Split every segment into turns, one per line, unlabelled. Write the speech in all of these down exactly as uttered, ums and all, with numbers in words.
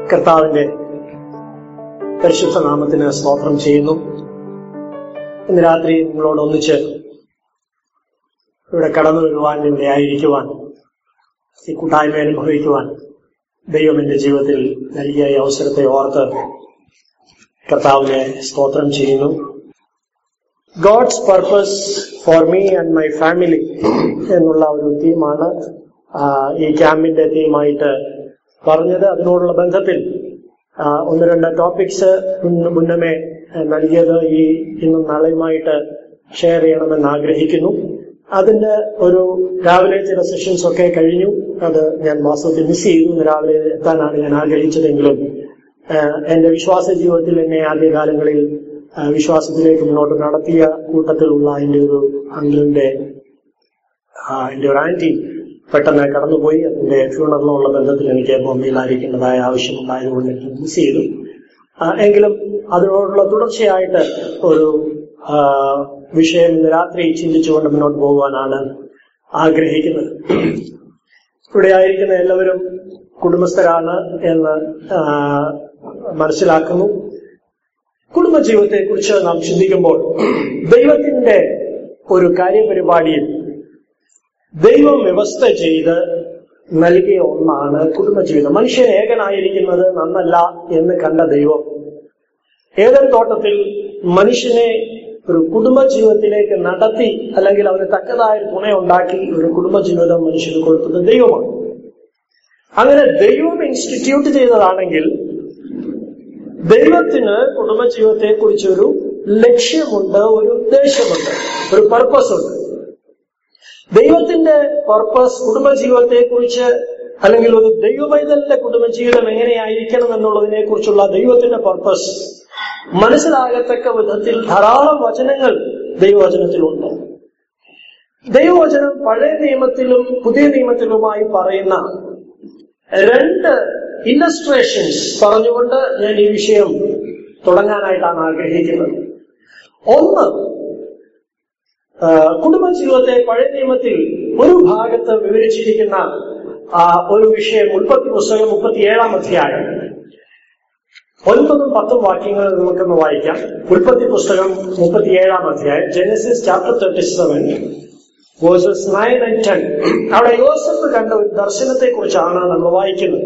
കർത്താവിന്റെ പരിശുദ്ധ നാമത്തിന് സ്തോത്രം ചെയ്യുന്നു. ഇന്ന് രാത്രി നിങ്ങളോട് ഒന്നിച്ച് ഇവിടെ കടന്നു വരുവാൻ, ഇവിടെ ആയിരിക്കുവാൻ, ഈ കൂട്ടായ്മ അനുഭവിക്കുവാൻ ദൈവം എന്റെ ജീവിതത്തിൽ നൽകിയ ഈ അവസരത്തെ ഓർത്ത് കർത്താവിനെ സ്തോത്രം ചെയ്യുന്നു. God's purpose for me and my family എന്നുള്ള ഒരു തീമാണ് ഈ ക്യാമ്പിന്റെ തീമായിട്ട് പറഞ്ഞത്. അതിനോടുള്ള ബന്ധത്തിൽ ഒന്ന് രണ്ട് ടോപ്പിക്സ് മുന്നമേ നൽകിയത് ഈ ഇന്നും നാളെയുമായിട്ട് ഷെയർ ചെയ്യണമെന്ന് ആഗ്രഹിക്കുന്നു. അതിന്റെ ഒരു രാവിലെ ചില സെഷൻസ് ഒക്കെ കഴിഞ്ഞു. അത് ഞാൻ വാസ്തവത്തിൽ മിസ് ചെയ്തു. രാവിലെ എത്താനാണ് ഞാൻ ആഗ്രഹിച്ചതെങ്കിലും എന്റെ വിശ്വാസ ജീവിതത്തിൽ എന്നെ ആദ്യകാലങ്ങളിൽ വിശ്വാസത്തിലേക്ക് മുന്നോട്ട് നടത്തിയ കൂട്ടത്തിലുള്ള എന്റെ ഒരു അങ്കിളിന്റെ എന്റെ ഒരു ആന്റി പെട്ടെന്ന് കടന്നുപോയി. അതിന്റെ ഫ്യൂണറിലുള്ള ബന്ധത്തിൽ എനിക്ക് ബോംബെയിലായിരിക്കേണ്ടതായ ആവശ്യമുണ്ടായതുകൊണ്ട് എനിക്ക് മിസ് ചെയ്തു. എങ്കിലും അതിനോടുള്ള തുടർച്ചയായിട്ട് ഒരു വിഷയം ഇന്ന് രാത്രി ചിന്തിച്ചുകൊണ്ട് മുന്നോട്ട് പോകുവാനാണ് ആഗ്രഹിക്കുന്നത്. ഇവിടെ ആയിരിക്കുന്ന എല്ലാവരും കുടുംബസ്ഥരാണ് എന്ന് മനസ്സിലാക്കുന്നു. കുടുംബജീവിതത്തെ കുറിച്ച് നാം ചിന്തിക്കുമ്പോൾ ദൈവത്തിന്റെ ഒരു കാര്യപരിപാടിയിൽ ദൈവം വ്യവസ്ഥ ചെയ്ത് നൽകിയ ഒന്നാണ് കുടുംബജീവിതം. മനുഷ്യൻ ഏകനായിരിക്കുന്നത് നന്നല്ല എന്ന് കണ്ട ദൈവം ഏതൊരു തോട്ടത്തിൽ മനുഷ്യനെ ഒരു കുടുംബജീവിതത്തിലേക്ക് നടത്തി, അല്ലെങ്കിൽ അവന് തക്കതായ തുണയുണ്ടാക്കി ഒരു കുടുംബജീവിതം മനുഷ്യന് കൊടുത്തത് ദൈവമാണ്. അങ്ങനെ ദൈവം ഇൻസ്റ്റിറ്റ്യൂട്ട് ചെയ്തതാണെങ്കിൽ ദൈവത്തിന് കുടുംബജീവിതത്തെ കുറിച്ചൊരു ലക്ഷ്യമുണ്ട്, ഒരു ഉദ്ദേശമുണ്ട്, ഒരു പർപ്പസ് ഉണ്ട്. ദൈവത്തിന്റെ പർപ്പസ് കുടുംബജീവിതത്തെ കുറിച്ച്, അല്ലെങ്കിൽ ഒരു ദൈവപൈതലിന്റെ കുടുംബജീവിതം എങ്ങനെയായിരിക്കണം എന്നുള്ളതിനെ കുറിച്ചുള്ള ദൈവത്തിന്റെ പർപ്പസ് മനസ്സിലാകത്തക്ക വിധത്തിൽ ധാരാളം വചനങ്ങൾ ദൈവവചനത്തിലുണ്ട്. ദൈവവചനം പഴയ നിയമത്തിലും പുതിയ നിയമത്തിലുമായി പറയുന്ന രണ്ട് ഇല്ലസ്ട്രേഷൻസ് പറഞ്ഞുകൊണ്ട് ഞാൻ ഈ വിഷയം തുടങ്ങാനായിട്ടാണ് ആഗ്രഹിക്കുന്നത്. ഒന്ന്, കുടുംബജീവിതത്തെ പഴയ നിയമത്തിൽ ഒരു ഭാഗത്ത് വിവരിച്ചിരിക്കുന്ന ഒരു വിഷയം ഉൽപ്പത്തി പുസ്തകം മുപ്പത്തിയേഴാം അധ്യായം ഒൻപതും പത്തും വാക്യങ്ങൾ നമുക്കൊന്ന് വായിക്കാം. ഉൽപ്പത്തി പുസ്തകം മുപ്പത്തിയേഴാം അധ്യായം, Genesis chapter thirty seven verses nine and ten. അവിടെ യോസഫ് കണ്ട ഒരു ദർശനത്തെ കുറിച്ചാണ് നമ്മൾ വായിക്കുന്നത്.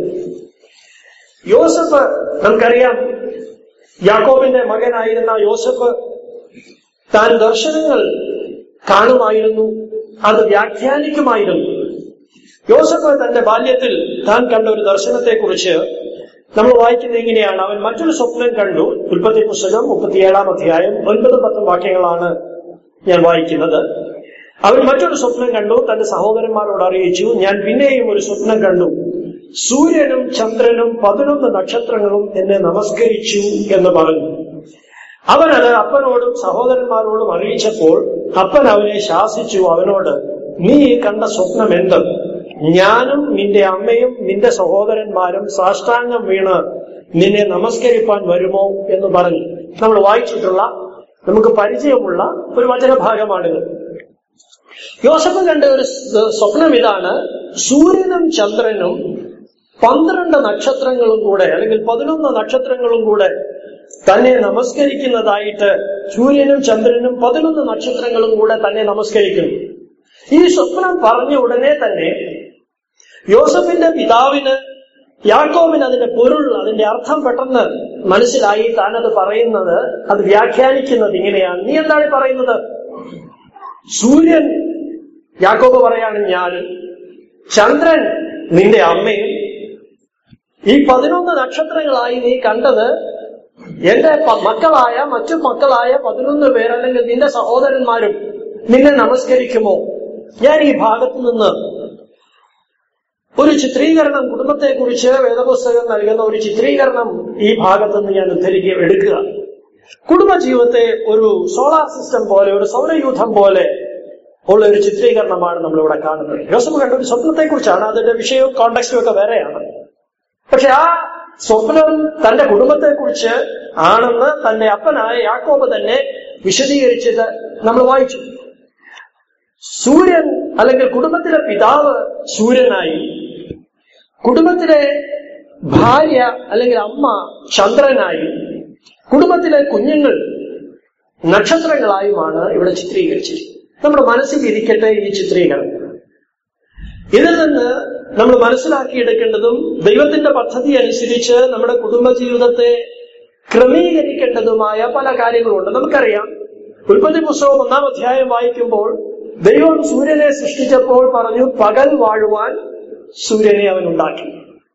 യോസഫ്, നമുക്കറിയാം, യാക്കോബിന്റെ മകനായിരുന്ന യോസഫ് താൻ ദർശനങ്ങൾ കാണുമായിരുന്നു, അത് വ്യാഖ്യാനിക്കുമായിരുന്നു. യോസഫ് തന്റെ ബാല്യത്തിൽ താൻ കണ്ട ഒരു ദർശനത്തെ കുറിച്ച് നമ്മൾ വായിക്കുന്നത് ഇങ്ങനെയാണ്. അവൻ മറ്റൊരു സ്വപ്നം കണ്ടു. ഉൽപ്പത്തി പുസ്തകം മുപ്പത്തിയേഴാം അധ്യായം ഒൻപതും പത്തും വാക്യങ്ങളാണ് ഞാൻ വായിക്കുന്നത്. അവൻ മറ്റൊരു സ്വപ്നം കണ്ടു, തന്റെ സഹോദരന്മാരോട് അറിയിച്ചു, ഞാൻ പിന്നെയും ഒരു സ്വപ്നം കണ്ടു. സൂര്യനും ചന്ദ്രനും പതിനൊന്ന് നക്ഷത്രങ്ങളും എന്നെ നമസ്കരിച്ചു എന്ന് പറഞ്ഞു. അവൻ അത് അപ്പനോടും സഹോദരന്മാരോടും അറിയിച്ചപ്പോൾ അപ്പൻ അവനെ ശാസിച്ചു, അവനോട്, നീ ഈ കണ്ട സ്വപ്നം എന്ത്? ഞാനും നിന്റെ അമ്മയും നിന്റെ സഹോദരന്മാരും സാഷ്ടാംഗം വീണ് നിന്നെ നമസ്കരിപ്പാൻ വരുമോ എന്ന് പറഞ്ഞു. നമ്മൾ വായിച്ചിട്ടുള്ള, നമുക്ക് പരിചയമുള്ള ഒരു വചനഭാഗമാണിത്. യോസഫ് കണ്ട ഒരു സ്വപ്നം ഇതാണ്: സൂര്യനും ചന്ദ്രനും പന്ത്രണ്ട് നക്ഷത്രങ്ങളും കൂടെ, അല്ലെങ്കിൽ പതിനൊന്ന് നക്ഷത്രങ്ങളും കൂടെ തന്നെ നമസ്കരിക്കുന്നതായിട്ട്, സൂര്യനും ചന്ദ്രനും പതിനൊന്ന് നക്ഷത്രങ്ങളും കൂടെ തന്നെ നമസ്കരിക്കുന്നു. ഈ സ്വപ്നം പറഞ്ഞ ഉടനെ തന്നെ യോസഫിന്റെ പിതാവിന്, യാക്കോബിന് അതിന്റെ പൊരുൾ, അതിന്റെ അർത്ഥം പെട്ടെന്ന് മനസ്സിലായി. താനത് പറയുന്നത്, അത് വ്യാഖ്യാനിക്കുന്നത് ഇങ്ങനെയാണ്. നീ എന്താണ് പറയുന്നത്? സൂര്യൻ, യാക്കോബ് പറയാണ്, ഞാനും, ചന്ദ്രൻ നിന്റെ അമ്മയും, ഈ പതിനൊന്ന് നക്ഷത്രങ്ങളായി നീ കണ്ടത് എന്റെ മക്കളായ മറ്റു മക്കളായ പതിനൊന്ന് പേർ, അല്ലെങ്കിൽ നിന്റെ സഹോദരന്മാരും നിന്നെ നമസ്കരിക്കുമോ? ഞാൻ ഈ ഭാഗത്തു നിന്ന് ഒരു ചിത്രീകരണം, കുടുംബത്തെ കുറിച്ച് വേദപുസ്തകം നൽകുന്ന ഒരു ചിത്രീകരണം ഈ ഭാഗത്തുനിന്ന് ഞാൻ ഉദ്ധരിക്കുക എടുക്കുക. കുടുംബജീവിതത്തെ ഒരു സോളാർ സിസ്റ്റം പോലെ, ഒരു സൗരയൂഥം പോലെ ഉള്ള ഒരു ചിത്രീകരണമാണ് നമ്മളിവിടെ കാണുന്നത്. യോസഫ് കണ്ട ഒരു സ്വപ്നത്തെ കുറിച്ചാണ്. അതിന്റെ വിഷയവും കോണ്ടെക്സ്റ്റും ഒക്കെ വേറെയാണ്. പക്ഷെ ആ സ്വപ്നം തന്റെ കുടുംബത്തെ കുറിച്ച് ആണെന്ന് തന്റെ അപ്പനായ യാക്കോബ് തന്നെ വിശദീകരിച്ചത് നമ്മൾ വായിച്ചു. സൂര്യൻ, അല്ലെങ്കിൽ കുടുംബത്തിലെ പിതാവ് സൂര്യനായി, കുടുംബത്തിലെ ഭാര്യ അല്ലെങ്കിൽ അമ്മ ചന്ദ്രനായി, കുടുംബത്തിലെ കുഞ്ഞുങ്ങൾ നക്ഷത്രങ്ങളായുമാണ് ഇവിടെ ചിത്രീകരിച്ചിരിക്കുന്നത്. നമ്മുടെ മനസ്സിൽ ഇരിക്കട്ടെ ഈ ചിത്രീകരണം. ഇതിൽ നിന്ന് നമ്മൾ മനസ്സിലാക്കിയെടുക്കേണ്ടതും ദൈവത്തിന്റെ പദ്ധതി അനുസരിച്ച് നമ്മുടെ കുടുംബജീവിതത്തെ ക്രമീകരിക്കേണ്ടതുമായ പല കാര്യങ്ങളുണ്ട്. നമുക്കറിയാം, ഉൽപ്പത്തി പുസ്തകം ഒന്നാം അധ്യായം വായിക്കുമ്പോൾ ദൈവം സൂര്യനെ സൃഷ്ടിച്ചപ്പോൾ പറഞ്ഞു, പകൽ വാഴുവാൻ സൂര്യനെ അവൻ ഉണ്ടാക്കി.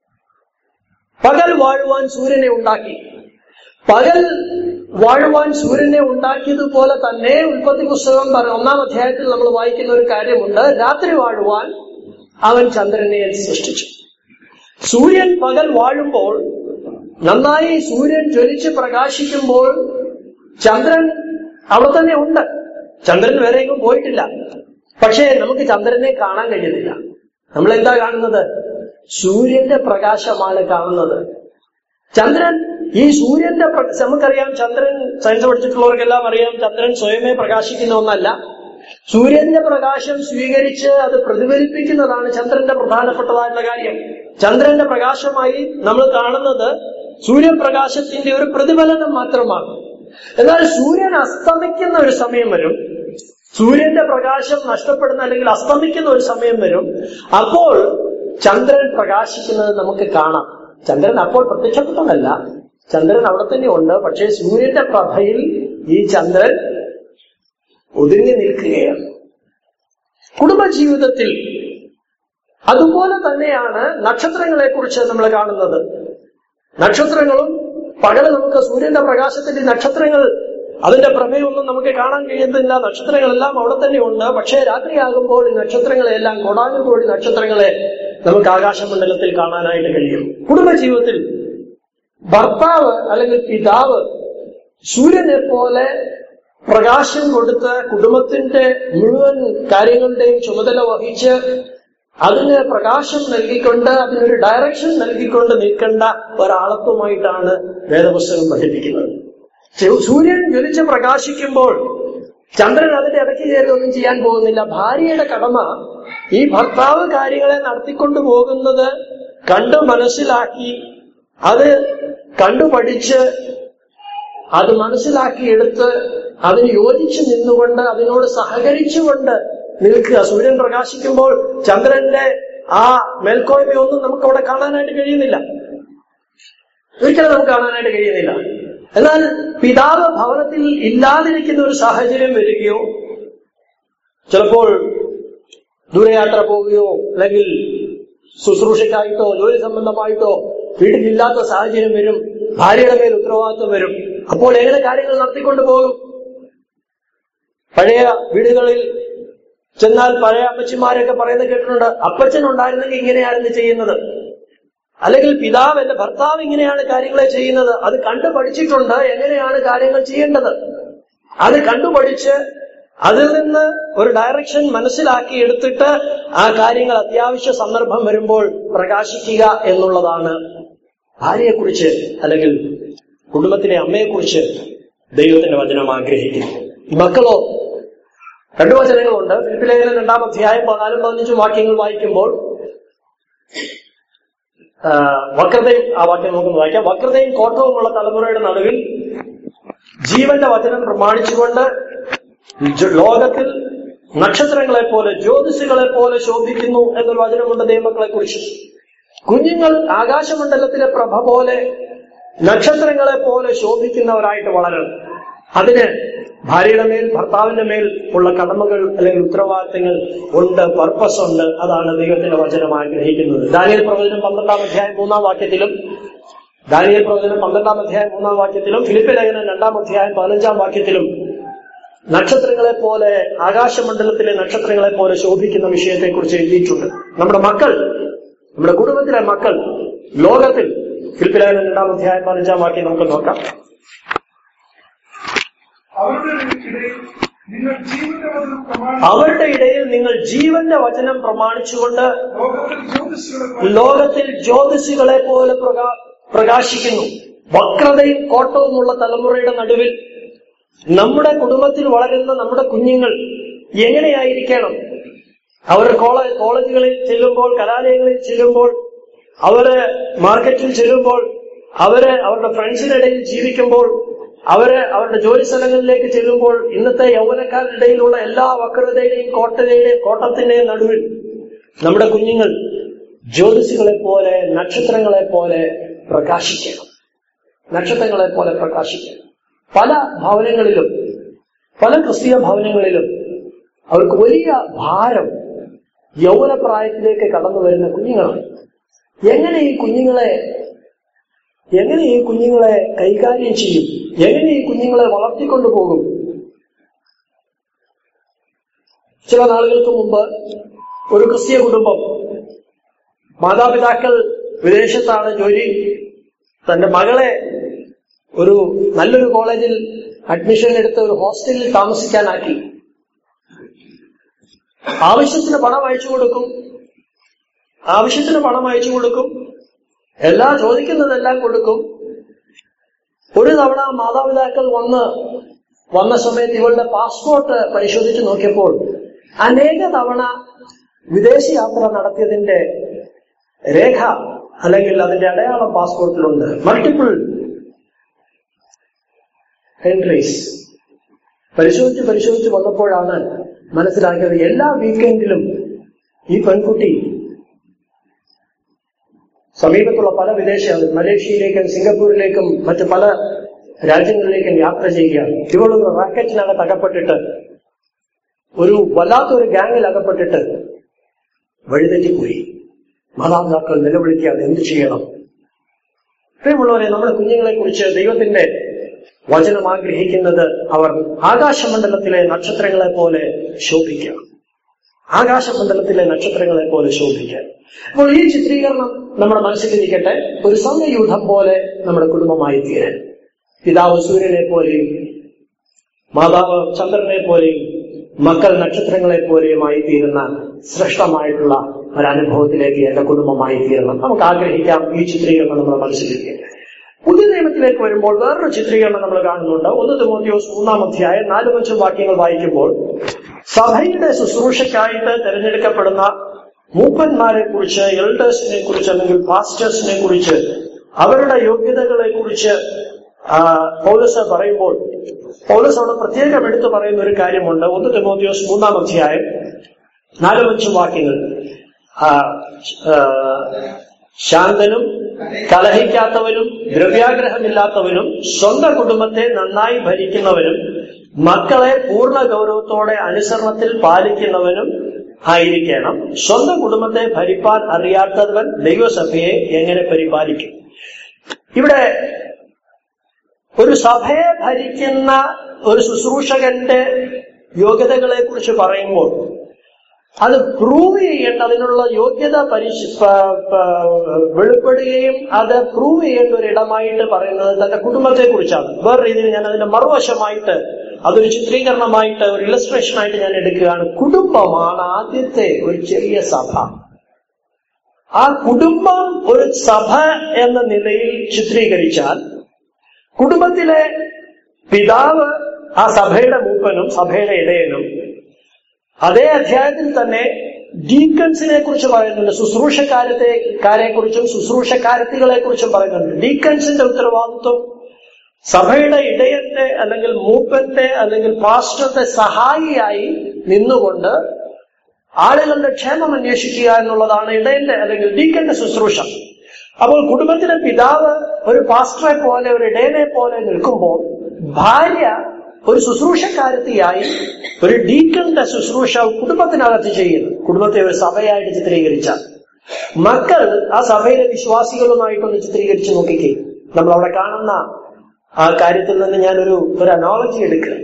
പകൽ വാഴുവാൻ സൂര്യനെ ഉണ്ടാക്കി. പകൽ വാഴുവാൻ സൂര്യനെ ഉണ്ടാക്കിയതുപോലെ തന്നെ ഉൽപ്പത്തി പുസ്തകം ഒന്നാം അധ്യായത്തിൽ നമ്മൾ വായിക്കുന്ന ഒരു കാര്യമുണ്ട്, രാത്രി വാഴുവാൻ അവൻ ചന്ദ്രനെ സൃഷ്ടിച്ചു. സൂര്യൻ പകൽ വാഴുമ്പോൾ, നന്നായി സൂര്യൻ ജ്വലിച്ച് പ്രകാശിക്കുമ്പോൾ ചന്ദ്രൻ അവിടെ തന്നെ ഉണ്ട്. ചന്ദ്രൻ വേറെ എങ്ങും പോയിട്ടില്ല. പക്ഷേ നമുക്ക് ചന്ദ്രനെ കാണാൻ കഴിയുന്നില്ല. നമ്മൾ എന്താ കാണുന്നത്? സൂര്യന്റെ പ്രകാശമാണ് കാണുന്നത്. ചന്ദ്രൻ, ഈ സൂര്യന്റെ നമുക്കറിയാം, ചന്ദ്രൻ സയൻസ് പഠിച്ചിട്ടുള്ളവർക്കെല്ലാം അറിയാം, ചന്ദ്രൻ സ്വയമേ പ്രകാശിക്കുന്ന ഒന്നല്ല. സൂര്യന്റെ പ്രകാശം സ്വീകരിച്ച് അത് പ്രതിഫലിപ്പിക്കുന്നതാണ് ചന്ദ്രന്റെ പ്രധാനപ്പെട്ടതായിട്ടുള്ള കാര്യം. ചന്ദ്രന്റെ പ്രകാശമായി നമ്മൾ കാണുന്നത് സൂര്യപ്രകാശത്തിന്റെ ഒരു പ്രതിഫലനം മാത്രമാണ്. എന്നാൽ സൂര്യൻ അസ്തമിക്കുന്ന ഒരു സമയം വരും, സൂര്യന്റെ പ്രകാശം നഷ്ടപ്പെടുന്ന അല്ലെങ്കിൽ അസ്തമിക്കുന്ന ഒരു സമയം വരും. അപ്പോൾ ചന്ദ്രൻ പ്രകാശിക്കുന്നത് നമുക്ക് കാണാം. ചന്ദ്രൻ അപ്പോൾ പ്രത്യക്ഷപ്പെട്ടതല്ല, ചന്ദ്രൻ അവിടെ തന്നെ ഉണ്ട്. പക്ഷേ സൂര്യന്റെ പ്രഭയിൽ ഈ ചന്ദ്രൻ ഒതുങ്ങി നിൽക്കുകയാണ്. കുടുംബജീവിതത്തിൽ അതുപോലെ തന്നെയാണ് നക്ഷത്രങ്ങളെ കുറിച്ച് നമ്മൾ കാണുന്നത്. നക്ഷത്രങ്ങളും പകല് നമുക്ക് സൂര്യന്റെ പ്രകാശത്തിന്റെ നക്ഷത്രങ്ങൾ, അതിന്റെ പ്രഭയൊന്നും നമുക്ക് കാണാൻ കഴിയുന്നില്ല. നക്ഷത്രങ്ങളെല്ലാം അവിടെ തന്നെ ഉണ്ട്. പക്ഷേ രാത്രിയാകുമ്പോൾ ഈ നക്ഷത്രങ്ങളെല്ലാം, കോടാനുകോടി നക്ഷത്രങ്ങളെ നമുക്ക് ആകാശമണ്ഡലത്തിൽ കാണാനായിട്ട് കഴിയും. കുടുംബജീവിതത്തിൽ ഭർത്താവ് അല്ലെങ്കിൽ പിതാവ് സൂര്യനെ പോലെ പ്രകാശം കൊടുത്ത് കുടുംബത്തിന്റെ മുഴുവൻ കാര്യങ്ങളുടെയും ചുമതല വഹിച്ച് അതിന് പ്രകാശം നൽകിക്കൊണ്ട് അതിനൊരു ഡയറക്ഷൻ നൽകിക്കൊണ്ട് നിൽക്കേണ്ട ഒരാളത്വമായിട്ടാണ് വേദപുസ്തകം പഠിപ്പിക്കുന്നത്. സൂര്യൻ ജ്വലിച്ച് പ്രകാശിക്കുമ്പോൾ ചന്ദ്രൻ അതിന്റെ ഇടയ്ക്ക് കയറി ഒന്നും ചെയ്യാൻ പോകുന്നില്ല. ഭാര്യയുടെ കടമ ഈ ഭർത്താവ് കാര്യങ്ങളെ നടത്തിക്കൊണ്ടു പോകുന്നത് കണ്ടു മനസ്സിലാക്കി, അത് കണ്ടു പഠിച്ച്, അത് മനസ്സിലാക്കിയെടുത്ത് അതിന് യോജിച്ച് നിന്നുകൊണ്ട് അതിനോട് സഹകരിച്ചുകൊണ്ട് നിൽക്കുക. സൂര്യൻ പ്രകാശിക്കുമ്പോൾ ചന്ദ്രന്റെ ആ മേൽക്കോയ്മയൊന്നും നമുക്ക് അവിടെ കാണാനായിട്ട് കഴിയുന്നില്ല, ഒരിക്കലും നമുക്ക് കാണാനായിട്ട് കഴിയുന്നില്ല. എന്നാൽ പിതാവ് ഭവനത്തിൽ ഇല്ലാതിരിക്കുന്ന ഒരു സാഹചര്യം വരികയോ, ചിലപ്പോൾ ദൂരയാത്ര പോവുകയോ അല്ലെങ്കിൽ ശുശ്രൂഷയ്ക്കായിട്ടോ ജോലി സംബന്ധമായിട്ടോ വീട്ടിലില്ലാത്ത സാഹചര്യം വരും, ഭാര്യയുടെ മേൽ ഉത്തരവാദിത്വം വരും. അപ്പോൾ എങ്ങനെ കാര്യങ്ങൾ നടത്തിക്കൊണ്ടു പോകും? പഴയ വീടുകളിൽ ചെന്നാൽ പഴയ അമ്മച്ചിമാരൊക്കെ പറയുന്നത് കേട്ടിട്ടുണ്ട്, അപ്പച്ചൻ ഉണ്ടായിരുന്നെങ്കിൽ ഇങ്ങനെയായിരുന്നു ചെയ്യുന്നത്, അല്ലെങ്കിൽ പിതാവ്, എന്റെ ഭർത്താവ് ഇങ്ങനെയാണ് കാര്യങ്ങളെ ചെയ്യുന്നത്. അത് കണ്ടു പഠിച്ചിട്ടുണ്ട് എങ്ങനെയാണ് കാര്യങ്ങൾ ചെയ്യേണ്ടത്. അത് കണ്ടുപഠിച്ച് അതിൽ നിന്ന് ഒരു ഡയറക്ഷൻ മനസ്സിലാക്കി എടുത്തിട്ട് ആ കാര്യങ്ങൾ അത്യാവശ്യ സന്ദർഭം വരുമ്പോൾ പ്രകാശിക്കുക എന്നുള്ളതാണ് ഭാര്യയെക്കുറിച്ച് അല്ലെങ്കിൽ കുടുംബത്തിലെ അമ്മയെക്കുറിച്ച് ദൈവത്തിന്റെ വചനം ആഗ്രഹിക്കുന്നു. മക്കളോ, രണ്ടു വചനങ്ങളുണ്ട്. ഫിലിപ്പി ലേഖനം രണ്ടാം അധ്യായം പതിനാലും പതിനഞ്ചും വാക്യങ്ങൾ വായിക്കുമ്പോൾ വക്രതയും, ആ വാക്യം നമുക്ക് വായിക്കാം. വക്രതയും കോട്ടവുമുള്ള തലമുറയുടെ നടുവിൽ ജീവന്റെ വചനം പ്രമാണിച്ചുകൊണ്ട് ലോകത്തിൽ നക്ഷത്രങ്ങളെ പോലെ ജ്യോതിസുകളെ പോലെ ശോഭിക്കുന്നു എന്നൊരു വചനമുണ്ട് ദൈവമക്കളെ കുറിച്ച്. കുഞ്ഞുങ്ങൾ ആകാശമണ്ഡലത്തിലെ പ്രഭ പോലെ നക്ഷത്രങ്ങളെ പോലെ ശോഭിക്കുന്നവരായിട്ട് വളരണം. അതിന് ഭാര്യയുടെ മേൽ, ഭർത്താവിന്റെ മേൽ ഉള്ള കടമകൾ അല്ലെങ്കിൽ ഉത്തരവാദിത്തങ്ങൾ ഉണ്ട്, പർപ്പസ് ഉണ്ട്. അതാണ് ദൈവത്തിന്റെ വചനം ആഗ്രഹിക്കുന്നത്. ദാനിയേൽ പ്രവചനം പന്ത്രണ്ടാം അധ്യായം മൂന്നാം വാക്യത്തിലും ദാനിയേൽ പ്രവചനം പന്ത്രണ്ടാം അധ്യായം മൂന്നാം വാക്യത്തിലും ഫിലിപ്പി ലേഖനം രണ്ടാം അധ്യായം പതിനഞ്ചാം വാക്യത്തിലും നക്ഷത്രങ്ങളെ പോലെ, ആകാശമണ്ഡലത്തിലെ നക്ഷത്രങ്ങളെ പോലെ ശോഭിക്കുന്ന വിഷയത്തെക്കുറിച്ച് എഴുതിയിട്ടുണ്ട്. നമ്മുടെ മക്കൾ, നമ്മുടെ കുടുംബത്തിലെ മക്കൾ ലോകത്തിൽ, ഫിലിപ്പി ലേഖനം രണ്ടാം അധ്യായം പതിനഞ്ചാം വാക്യം നമുക്ക് നോക്കാം. അവരുടെ ഇടയിൽ നിങ്ങൾ ജീവന്റെ വചനം പ്രമാണിച്ചുകൊണ്ട് ലോകത്തിൽ ജ്യോതിസുകളെ പോലെ പ്രകാശിക്കുന്നു. വക്രതയും കോട്ടവുമുള്ള തലമുറയുടെ നടുവിൽ നമ്മുടെ കുടുംബത്തിൽ വളരുന്ന നമ്മുടെ കുഞ്ഞുങ്ങൾ എങ്ങനെയായിരിക്കണം? അവർ കോളേജ് കോളേജുകളിൽ ചെല്ലുമ്പോൾ, കലാലയങ്ങളിൽ ചെല്ലുമ്പോൾ അവര് മാർക്കറ്റിൽ ചെല്ലുമ്പോൾ, അവര് അവരുടെ ഫ്രണ്ട്സിന്റെ ഇടയിൽ ജീവിക്കുമ്പോൾ, അവര് അവരുടെ ജോലി സ്ഥലങ്ങളിലേക്ക് ചെല്ലുമ്പോൾ, ഇന്നത്തെ യൗവനക്കാരുടെ ഇടയിലുള്ള എല്ലാ വക്രതയുടെയും കോട്ടതയുടെയും കോട്ടത്തിന്റെയും നടുവിൽ നമ്മുടെ കുഞ്ഞുങ്ങൾ ജ്യോതിസുകളെ പോലെ, നക്ഷത്രങ്ങളെ പോലെ പ്രകാശിക്കണം. നക്ഷത്രങ്ങളെ പോലെ പ്രകാശിക്കണം. പല ഭവനങ്ങളിലും, പല ക്രിസ്തീയ ഭവനങ്ങളിലും അവർക്ക് വലിയ ഭാരം യൗവനപ്രായത്തിലേക്ക് കടന്നു വരുന്ന കുഞ്ഞുങ്ങളാണ്. എങ്ങനെ ഈ കുഞ്ഞുങ്ങളെ എങ്ങനെ ഈ കുഞ്ഞുങ്ങളെ കൈകാര്യം ചെയ്യും? എങ്ങനെ ഈ കുഞ്ഞുങ്ങളെ വളർത്തിക്കൊണ്ടു പോകും? ചില നാളുകൾക്ക് മുമ്പ് ഒരു ക്രിസ്തീയ കുടുംബം, മാതാപിതാക്കൾ വിദേശത്താണ് ജോലി, തന്റെ മകളെ ഒരു നല്ലൊരു കോളേജിൽ അഡ്മിഷൻ എടുത്ത് ഒരു ഹോസ്റ്റലിൽ താമസിക്കാനാക്കി. ആവശ്യത്തിന് പണം അയച്ചു കൊടുക്കും ആവശ്യത്തിന് പണം അയച്ചു കൊടുക്കും എല്ലാ ചോദിക്കുന്നതെല്ലാം കൊടുക്കും. ഒരു തവണ മാതാപിതാക്കൾ വന്ന് വന്ന സമയത്ത് ഇവളുടെ പാസ്പോർട്ട് പരിശോധിച്ച് നോക്കിയപ്പോൾ അനേക തവണ വിദേശ യാത്ര നടത്തിയതിന്റെ രേഖ അല്ലെങ്കിൽ അതിന്റെ അടയാളം പാസ്പോർട്ടിലുണ്ട്. Multiple entries. പരിശോധിച്ച് പരിശോധിച്ച് വന്നപ്പോഴാണ് മനസ്സിലാക്കിയത് എല്ലാ വീക്കെൻഡിലും ഈ പെൺകുട്ടി സമീപത്തുള്ള പല വിദേശ മലേഷ്യയിലേക്കും സിംഗപ്പൂരിലേക്കും മറ്റ് പല രാജ്യങ്ങളിലേക്കും യാത്ര ചെയ്യുകയാണ്. ഇവളൊരു റാക്കറ്റിനകത്ത് അകപ്പെട്ടിട്ട്, ഒരു വല്ലാത്തൊരു ഗാങ്ങിൽ അകപ്പെട്ടിട്ട് വഴിതെറ്റിപ്പോയി. മാതാപിതാക്കൾ നിലവിളിക്കാതെ എന്ത് ചെയ്യണം? പ്രിയമുള്ളവരെ, നമ്മുടെ കുഞ്ഞുങ്ങളെ കുറിച്ച് ദൈവത്തിന്റെ വചനം ആഗ്രഹിക്കുന്നത് അവർ ആകാശമണ്ഡലത്തിലെ നക്ഷത്രങ്ങളെ പോലെ ശോഭിക്കാം. ആകാശമണ്ഡലത്തിലെ നക്ഷത്രങ്ങളെ പോലെ ശോഭിക്കാം. അപ്പോൾ ഈ ചിത്രീകരണം നമ്മുടെ മനസ്സിലിരിക്കട്ടെ. ഒരു സമയയൂഥം പോലെ നമ്മുടെ കുടുംബമായി തീരാൻ, പിതാവ് സൂര്യനെ പോലെയും മാതാവ് ചന്ദ്രനെ പോലെയും മക്കൾ നക്ഷത്രങ്ങളെ പോലെയുമായി തീരുന്ന ശ്രേഷ്ഠമായിട്ടുള്ള ഒരനുഭവത്തിലേക്ക് എന്റെ കുടുംബമായി തീരണം. നമുക്ക് ആഗ്രഹിക്കാം ഈ ചിത്രീകരണം നമ്മുടെ മനസ്സിലിരിക്കട്ടെ. പുതിയ നിയമത്തിലേക്ക് വരുമ്പോൾ വേറൊരു ചിത്രീകരണം നമ്മൾ കാണുന്നുണ്ട്. ഒന്ന് തിമോഥെയോസ് മൂന്നാം അധ്യായം നാലും അഞ്ചും വാക്യങ്ങൾ വായിക്കുമ്പോൾ സഭയുടെ ശുശ്രൂഷയ്ക്കായിട്ട് തിരഞ്ഞെടുക്കപ്പെടുന്ന മൂപ്പന്മാരെ കുറിച്ച്, എൽഡേഴ്സിനെ കുറിച്ച് അല്ലെങ്കിൽ പാസ്റ്റേഴ്സിനെ കുറിച്ച്, അവരുടെ യോഗ്യതകളെ കുറിച്ച് പൗലോസ് പറയുമ്പോൾ പൗലോസ് അവിടെ പ്രത്യേകം എടുത്തു പറയുന്ന ഒരു കാര്യമുണ്ട്. ഒന്ന് തിമോഥെയോസ് മൂന്നാം അധ്യായം നാലും അഞ്ചും വാക്യങ്ങൾ. ശാന്തനും കലഹിക്കാത്തവനും ദ്രവ്യാഗ്രഹമില്ലാത്തവനും സ്വന്തം കുടുംബത്തെ നന്നായി ഭരിക്കുന്നവനും മക്കളെ പൂർണ്ണ ഗൗരവത്തോടെ അനുസരണത്തിൽ പാലിക്കുന്നവനും ആയിരിക്കണം. സ്വന്തം കുടുംബത്തെ ഭരിപ്പാൻ അറിയാത്തവൻ ദൈവസഭയെ എങ്ങനെ പരിപാലിക്കും? ഇവിടെ ഒരു സഭയെ ഭരിക്കുന്ന ഒരു ശുശ്രൂഷകന്റെ യോഗ്യതകളെ കുറിച്ച് പറയുമ്പോൾ അത് പ്രൂവ് ചെയ്യേണ്ട, അതിനുള്ള യോഗ്യത പരിശ വെളിപ്പെടുകയും അത് പ്രൂവ് ചെയ്യേണ്ട ഒരു ഇടമായിട്ട് പറയുന്നത് തന്റെ കുടുംബത്തെ കുറിച്ചാണ്. വേറെ രീതിയിൽ ഞാൻ അതിന്റെ മറുവശമായിട്ട് അതൊരു ചിത്രീകരണമായിട്ട്, ഒരു ഇലസ്ട്രേഷൻ ആയിട്ട് ഞാൻ എടുക്കുകയാണ്. കുടുംബമാണ് ആദ്യത്തെ ഒരു ചെറിയ സഭ. ആ കുടുംബം ഒരു സഭ എന്ന നിലയിൽ ചിത്രീകരിച്ചാൽ കുടുംബത്തിലെ പിതാവ് ആ സഭയുടെ മൂപ്പനും സഭയുടെ ഇടയനും, അതേ അധ്യായത്തിൽ തന്നെ ഡീക്കൻസിനെ കുറിച്ച് പറയുന്നുണ്ട്. ശുശ്രൂഷക്കാരത്തെ കാരെ കുറിച്ചും ശുശ്രൂഷക്കാരത്തികളെ കുറിച്ചും പറയുന്നുണ്ട്. ഡീക്കൻസിന്റെ ഉത്തരവാദിത്വം സഭയുടെ ഇടയന്റെ അല്ലെങ്കിൽ മൂപ്പന്റെ അല്ലെങ്കിൽ പാസ്റ്ററുടെ സഹായിയായി നിന്നുകൊണ്ട് ആളുകളുടെ ക്ഷേമം അന്വേഷിക്കുക എന്നുള്ളതാണ് ഇടയന്റെ അല്ലെങ്കിൽ ഡീക്കന്റെ ശുശ്രൂഷ. അപ്പോൾ കുടുംബത്തിലെ പിതാവ് ഒരു പാസ്റ്ററെ പോലെ, ഒരു ഇടയനെ പോലെ നിൽക്കുമ്പോൾ ഭാര്യ ഒരു ശുശ്രൂഷക്കാരത്തിയായി ഒരു ഡീക്കന്റെ ശുശ്രൂഷ കുടുംബത്തിനകത്ത് ചെയ്യുന്നു. കുടുംബത്തെ ഒരു സഭയായിട്ട് ചിത്രീകരിച്ച മക്കൾ ആ സഭയിലെ വിശ്വാസികളുമായിട്ടൊന്ന് ചിത്രീകരിച്ച് നോക്കിക്കേ. നമ്മൾ അവിടെ കാണുന്ന ആ കാര്യത്തിൽ നിന്ന് ഞാനൊരു ഒരു അനോളജി എടുക്കുക.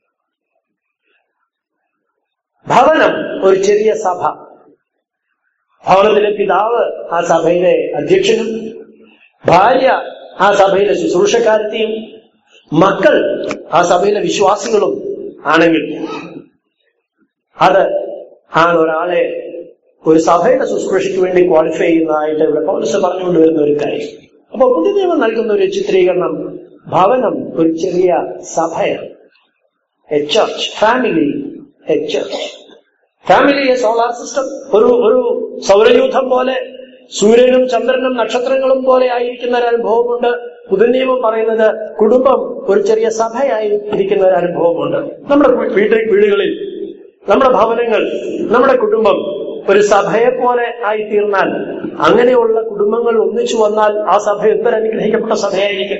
ഭവനം ഒരു ചെറിയ സഭ. ഭവനത്തിലെ പിതാവ് ആ സഭയിലെ അധ്യക്ഷനും, ഭാര്യ ആ സഭയിലെ ശുശ്രൂഷക്കാരത്തിയും, മക്കൾ ആ സഭയിലെ വിശ്വാസികളും ആണെങ്കിൽ അത് ആണ് ഒരാളെ ഒരു സഭയുടെ ശുശ്രൂഷയ്ക്ക് വേണ്ടി ക്വാളിഫൈ ചെയ്യുന്നതായിട്ട് ഇവിടെ പൗലോസ് പറഞ്ഞുകൊണ്ട് വരുന്ന ഒരു കാര്യം. അപ്പൊ പുതിയ നിയമം നൽകുന്ന ഒരു ചിത്രീകരണം, ഭവനം ഒരു ചെറിയ സഭയാണ്. A church, family a church. Family a solar system, ഒരു ഒരു സൗരയൂഥം പോലെ സൂര്യനും ചന്ദ്രനും നക്ഷത്രങ്ങളും പോലെ ആയിരിക്കുന്ന ഒരു അനുഭവമുണ്ട്. പുതുനിയമം പറയുന്നത് കുടുംബം ഒരു ചെറിയ സഭയായി ഇരിക്കുന്ന ഒരു അനുഭവമുണ്ട്. നമ്മുടെ വീട്ടിൽ വീടുകളിൽ, നമ്മുടെ ഭവനങ്ങൾ, നമ്മുടെ കുടുംബം ഒരു സഭയെ പോലെ ആയിത്തീർന്നാൽ, അങ്ങനെയുള്ള കുടുംബങ്ങൾ ഒന്നിച്ചു വന്നാൽ ആ സഭ എന്തൊരു അനുഗ്രഹിക്കപ്പെട്ട സഭയായിരിക്കും.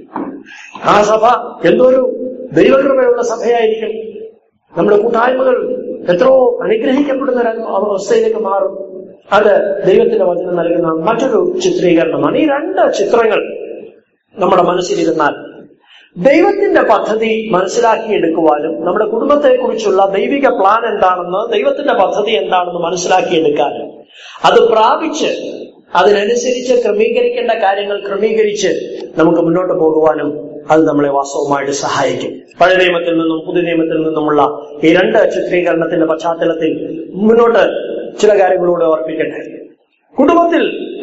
ആ സഭ എന്തൊരു ദൈവകൃപയുള്ള സഭയായിരിക്കും. നമ്മുടെ കൂട്ടായ്മകൾ എത്രയോ അനുഗ്രഹിക്കപ്പെടുന്ന ഒരു അവസ്ഥയിലേക്ക് മാറും. അത് ദൈവത്തിന്റെ വചനം നൽകുന്ന മറ്റൊരു ചിത്രീകരണമാണ്. ഈ രണ്ട് ചിത്രങ്ങൾ നമ്മുടെ മനസ്സിലിരുന്നാൽ ദൈവത്തിന്റെ പദ്ധതി മനസ്സിലാക്കിയെടുക്കുവാനും, നമ്മുടെ കുടുംബത്തെക്കുറിച്ചുള്ള ദൈവിക പ്ലാൻ എന്താണെന്ന്, ദൈവത്തിന്റെ പദ്ധതി എന്താണെന്ന് മനസ്സിലാക്കിയെടുക്കാനും, അത് പ്രാപിച്ച് അതിനനുസരിച്ച് ക്രമീകരിക്കേണ്ട കാര്യങ്ങൾ ക്രമീകരിച്ച് നമുക്ക് മുന്നോട്ട് പോകുവാനും അത് നമ്മളെ വാസ്തവമായിട്ട് സഹായിക്കും. പഴയ നിയമത്തിൽ നിന്നും പുതിയ നിയമത്തിൽ നിന്നുമുള്ള ഈ രണ്ട് ചിത്രീകരണത്തിന്റെ പശ്ചാത്തലത്തിൽ മുന്നോട്ട് ചില കാര്യങ്ങളോട് ഓർപ്പിക്കട്ടെ. കുടുംബത്തിൽ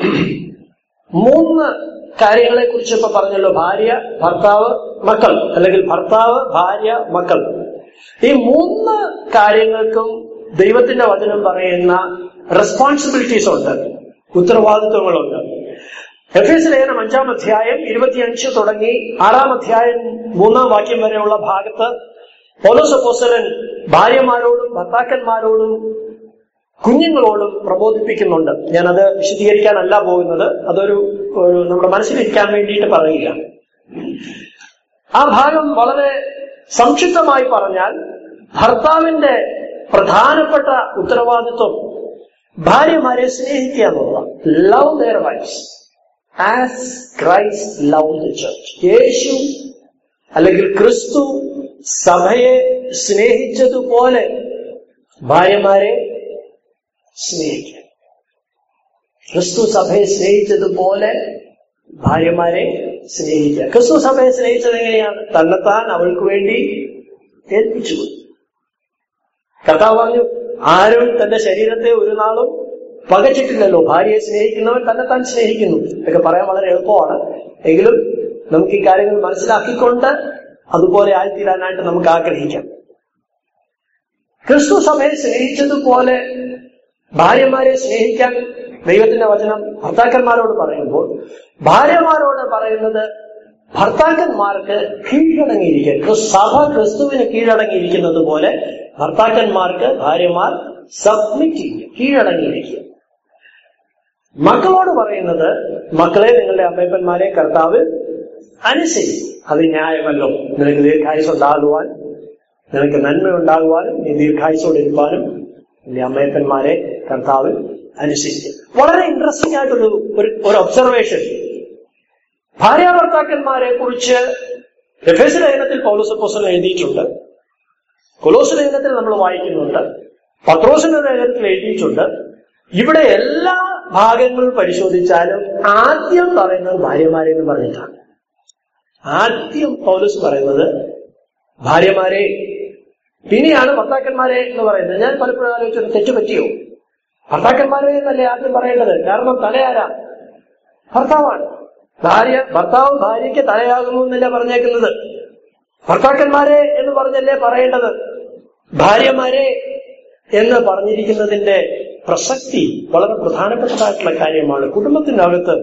മൂന്ന് കാര്യങ്ങളെ കുറിച്ച് ഇപ്പൊ പറഞ്ഞല്ലോ. ഭാര്യ, ഭർത്താവ്, മക്കൾ, അല്ലെങ്കിൽ ഭർത്താവ്, ഭാര്യ, മക്കൾ. ഈ മൂന്ന് കാര്യങ്ങൾക്കും ദൈവത്തിന്റെ വചനം പറയുന്ന റെസ്പോൺസിബിലിറ്റീസ് ഉണ്ട്, ഉത്തരവാദിത്വങ്ങളുണ്ട്. എഫേസ്യ ലേഖനം അഞ്ചാം അധ്യായം ഇരുപത്തിയഞ്ച് തുടങ്ങി ആറാം അധ്യായം മൂന്നാം വാക്യം വരെയുള്ള ഭാഗത്ത് പൗലോസ് അപ്പോസ്തലൻ ഭാര്യമാരോടും ഭർത്താക്കന്മാരോടും കുഞ്ഞുങ്ങളോടും പ്രബോധിപ്പിക്കുന്നുണ്ട്. ഞാനത് വിശദീകരിക്കാനല്ല പോകുന്നത്, അതൊരു ഒരു നമ്മുടെ മനസ്സിലിരിക്കാൻ വേണ്ടിയിട്ട് പറയുകയാണ്. ആ ഭാഗം വളരെ സംക്ഷിപ്തമായി പറഞ്ഞാൽ, ഭർത്താവിന്റെ പ്രധാനപ്പെട്ട ഉത്തരവാദിത്വം ഭാര്യമാരെ സ്നേഹിക്കുക എന്നുള്ളതാണ്. Love their wives as Christ love the church. യേശു അല്ലെങ്കിൽ ക്രിസ്തു സഭയെ സ്നേഹിച്ചതുപോലെ ഭാര്യമാരെ സ്നേഹിക്കുക. ക്രിസ്തു സഭയെ സ്നേഹിച്ചതുപോലെ ഭാര്യമാരെ സ്നേഹിക്കുക. ക്രിസ്തു സഭയെ സ്നേഹിച്ചത് എങ്ങനെയാണ്? തന്നെത്താൻ അവൾക്ക് വേണ്ടി ഏൽപ്പിച്ചു. കർത്താവ് പറഞ്ഞു, ആരും തന്റെ ശരീരത്തെ ഒരു നാളും പകച്ചിട്ടില്ലല്ലോ. ഭാര്യയെ സ്നേഹിക്കുന്നവൻ തന്നെത്താൻ സ്നേഹിക്കുന്നു. ഇതൊക്കെ പറയാൻ വളരെ എളുപ്പമാണ്. എങ്കിലും നമുക്ക് ഈ കാര്യങ്ങൾ മനസ്സിലാക്കിക്കൊണ്ട് അതുപോലെ ആയിത്തീരാനായിട്ട് നമുക്ക് ആഗ്രഹിക്കാം. ക്രിസ്തു സഭയെ സ്നേഹിച്ചതുപോലെ ഭാര്യമാരെ സ്നേഹിക്കാൻ ദൈവത്തിന്റെ വചനം ഭർത്താക്കന്മാരോട് പറയുമ്പോൾ, ഭാര്യമാരോട് പറയുന്നത് ഭർത്താക്കന്മാർക്ക് കീഴടങ്ങിയിരിക്കുക. സഭ ക്രിസ്തുവിന് കീഴടങ്ങിയിരിക്കുന്നത് പോലെ ഭർത്താക്കന്മാർക്ക് ഭാര്യമാർ സബ്മിറ്റ് ചെയ്യുക, കീഴടങ്ങിയിരിക്കുക. മക്കളോട് പറയുന്നത്, മക്കളെ നിങ്ങളുടെ അമ്മയപ്പന്മാരെ കർത്താവ് അനുസരിക്കും. അത് ന്യായമല്ലോ. നിനക്ക് ദീർഘായുസ് ഉണ്ടാകുവാൻ, നിനക്ക് നന്മ ഉണ്ടാകുവാനും, നീ ദീർഘായുസോടെ ഇരിക്കാനും നിന്റെ അമ്മയപ്പന്മാരെ കർത്താവ് അനുസരിക്കും. വളരെ ഇൻട്രസ്റ്റിംഗ് ആയിട്ടൊരു ഒരു ഒബ്സർവേഷൻ. ഭാര്യ ഭർത്താക്കന്മാരെ കുറിച്ച് എഫേസ്യ ലേഖനത്തിൽ പൗലോസ് അപ്പോസ്തലൻ എഴുതിയിട്ടുണ്ട്, കൊലോസ്യ ലേഖനത്തിൽ നമ്മൾ വായിക്കുന്നുണ്ട്, പത്രോസിന്റെ ലേഖനത്തിൽ എഴുതിയിട്ടുണ്ട്. ഇവിടെ എല്ലാ ഭാഗങ്ങളും പരിശോധിച്ചാലും ആദ്യം പറയുന്നത് ഭാര്യമാരെ എന്ന് പറഞ്ഞിട്ടാണ്. ആദ്യം പൗലോസ് പറയുന്നത് ഭാര്യമാരെ, പിന്നെയാണ് ഭർത്താക്കന്മാരെ എന്ന് പറയുന്നത്. ഞാൻ പലപ്പോഴും ആലോചിച്ചത് തെറ്റ് പറ്റിയോ? ഭർത്താക്കന്മാരെ എന്നല്ലേ ആദ്യം പറയേണ്ടത്? കാരണം തലയാരാ? ഭർത്താവാണ്. ഭാര്യ ഭർത്താവ് ഭാര്യയ്ക്ക് തലയാകുന്നു എന്നല്ലേ പറഞ്ഞേക്കുന്നത്. ഭർത്താക്കന്മാരെ എന്ന് പറഞ്ഞല്ലേ പറയേണ്ടത്. ഭാര്യമാരെ എന്ന് പറഞ്ഞിരിക്കുന്നതിന്റെ പ്രസക്തി വളരെ പ്രധാനപ്പെട്ടതായിട്ടുള്ള കാര്യമാണ്. കുടുംബത്തിനകത്ത്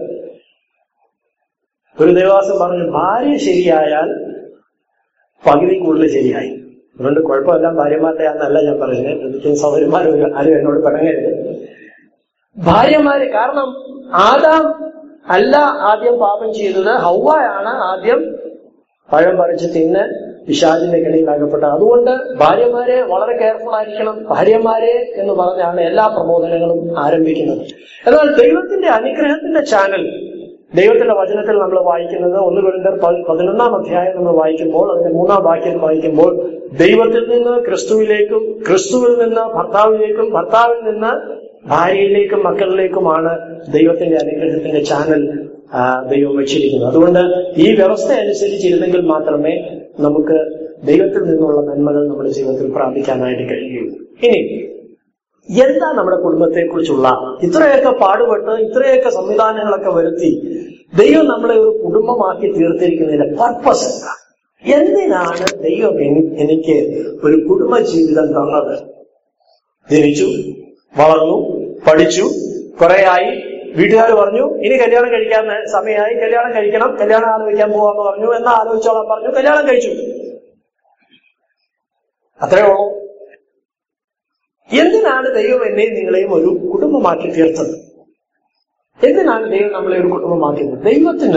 ഒരു ദേവാസം പറഞ്ഞു, ഭാര്യ ശരിയായാൽ പകുതി കൂടുതൽ ശരിയായി. അതുകൊണ്ട് കുഴപ്പമെല്ലാം ഭാര്യമാരുടെ ആണെന്നല്ല ഞാൻ പറയുന്നത്. എനിക്ക് സൗകര്യമാർ ആരും എന്നോട് പിണങ്ങരുത്. ഭാര്യമാര്, കാരണം ആദാം അല്ല ആദ്യം പാപം ചെയ്തത്, ഹൗവയാണ് ആദ്യം പഴം പറിച്ച് തിന്ന് പിശാചിന്റെ കെണിയിലാകപ്പെട്ടത്. അതുകൊണ്ട് ഭാര്യമാരെ വളരെ കെയർഫുൾ ആയിരിക്കണം. ഭാര്യമാരെ എന്ന് പറഞ്ഞാണ് എല്ലാ പ്രബോധനങ്ങളും ആരംഭിക്കുന്നത്. എന്നാൽ ദൈവത്തിന്റെ അനുഗ്രഹത്തിന്റെ ചാനൽ, ദൈവത്തിന്റെ വചനത്തിൽ നമ്മൾ വായിക്കുന്നത് ഒന്ന് കൊരിന്ത്യർ പതിനൊന്നാം അധ്യായം നമ്മൾ വായിക്കുമ്പോൾ, അതിന്റെ മൂന്നാം വാക്യം വായിക്കുമ്പോൾ, ദൈവത്തിൽ നിന്ന് ക്രിസ്തുവിലേക്കും, ക്രിസ്തുവിൽ നിന്ന് ഭർത്താവിലേക്കും, ഭർത്താവിൽ നിന്ന് ഭാര്യയിലേക്കും മക്കളിലേക്കുമാണ് ദൈവത്തിന്റെ അനുഗ്രഹത്തിന്റെ ചാനൽ ദൈവം വെച്ചിരിക്കുന്നത്. അതുകൊണ്ട് ഈ വ്യവസ്ഥ അനുസരിച്ചിരുന്നെങ്കിൽ മാത്രമേ നമുക്ക് ദൈവത്തിൽ നിന്നുള്ള നന്മകൾ നമ്മുടെ ജീവിതത്തിൽ പ്രാപിക്കാനായിട്ട് കഴിയുകയുള്ളൂ. ഇനി എന്താ നമ്മുടെ കുടുംബത്തെക്കുറിച്ചുള്ള ഇത്രയൊക്കെ പാടുപെട്ട് ഇത്രയൊക്കെ സംവിധാനങ്ങളൊക്കെ വരുത്തി ദൈവം നമ്മളെ ഒരു കുടുംബമാക്കി തീർത്തിരിക്കുന്നതിന്റെ പർപ്പസ് എന്താ? എന്തിനാണ് ദൈവം എനിക്ക് ഒരു കുടുംബ ജീവിതം തന്നത്? ജനിച്ചു, വളർന്നു, പഠിച്ചു, കുറെയായി വീട്ടുകാർ പറഞ്ഞു ഇനി കല്യാണം കഴിക്കാൻ സമയമായി, കല്യാണം കഴിക്കണം, കല്യാണം ആലോചിക്കാൻ പോവാന്ന് പറഞ്ഞു. എന്നാ ആലോചിച്ചോളാൻ പറഞ്ഞു, കല്യാണം കഴിച്ചു. അത്രേ ഉള്ളൂ. എന്തിനാണ് ദൈവം എന്നെയും നിങ്ങളെയും ഒരു കുടുംബമാക്കി തീർത്തത്? എന്തിനാണ് ദൈവം നമ്മളെ ഒരു കുടുംബമാക്കിയത്? ദൈവത്തിന്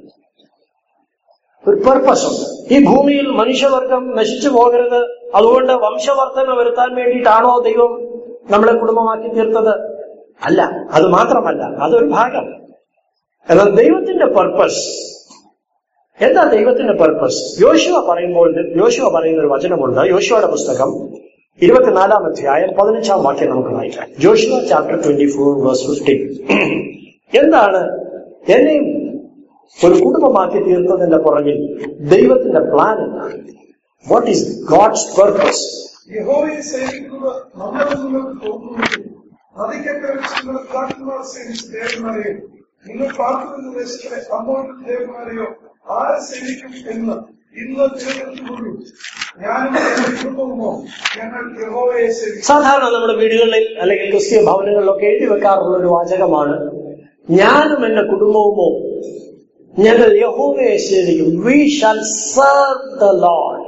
ഒരു പർപ്പസ് ഉണ്ട്. ഈ ഭൂമിയിൽ മനുഷ്യവർഗം നശിച്ചു പോകരുത്, അതുകൊണ്ട് വംശവർദ്ധന വരുത്താൻ വേണ്ടിയിട്ടാണോ ദൈവം നമ്മളെ കുടുംബമാക്കി തീർത്തത്? അല്ല. അത് മാത്രമല്ല, അതൊരു ഭാഗം. എന്നാൽ ദൈവത്തിന്റെ പർപ്പസ് എന്താ? ദൈവത്തിന്റെ പർപ്പസ് യോശുവ പറയുമ്പോൾ യോശുവ പറയുന്ന ഒരു വചനമുണ്ട്. യോശുവയുടെ പുസ്തകം ഇരുപത്തിനാലാം അധ്യായം പതിനഞ്ചാം വാക്യം നമുക്ക് വായിക്കാം. Joshua chapter twenty four verse fifteen. എന്താണ് എന്നെയും ഒരു കുടുംബമാക്കി തീർത്തതിന്റെ പുറകിൽ ദൈവത്തിന്റെ പ്ലാൻ എന്താണ്? What is God's purpose?
യഹോവയെ സേവിക്കുക നമ്മളെ നിങ്ങൾക്ക് തോന്നുന്നു. നദിക്കക്കരെ വെച്ച് നിങ്ങൾ പിതാക്കന്മാർ സേവിച്ച ദേവന്മാരെയോ നിങ്ങൾ പാർക്കുന്ന ദേശത്തിലെ അമ്മോന്റെ ദേവന്മാരെയോ ആരെ സേവിക്കും എന്ന് ഇന്ന് തിരഞ്ഞെടുത്തുകൊള്ളൂ. ഞാനും എന്റെ കുടുംബവുമോ ഞങ്ങൾ യഹോവയെ സേവിക്കും.
സാധാരണ നമ്മുടെ വീടുകളിൽ അല്ലെങ്കിൽ ക്രിസ്തീയ ഭവനങ്ങളിലൊക്കെ എഴുതി വെക്കാറുള്ള ഒരു വാചകമാണ്, ഞാനും എന്റെ കുടുംബവുമോ ഞങ്ങൾ യഹോവയെ സേവിക്കും. We shall serve the lord.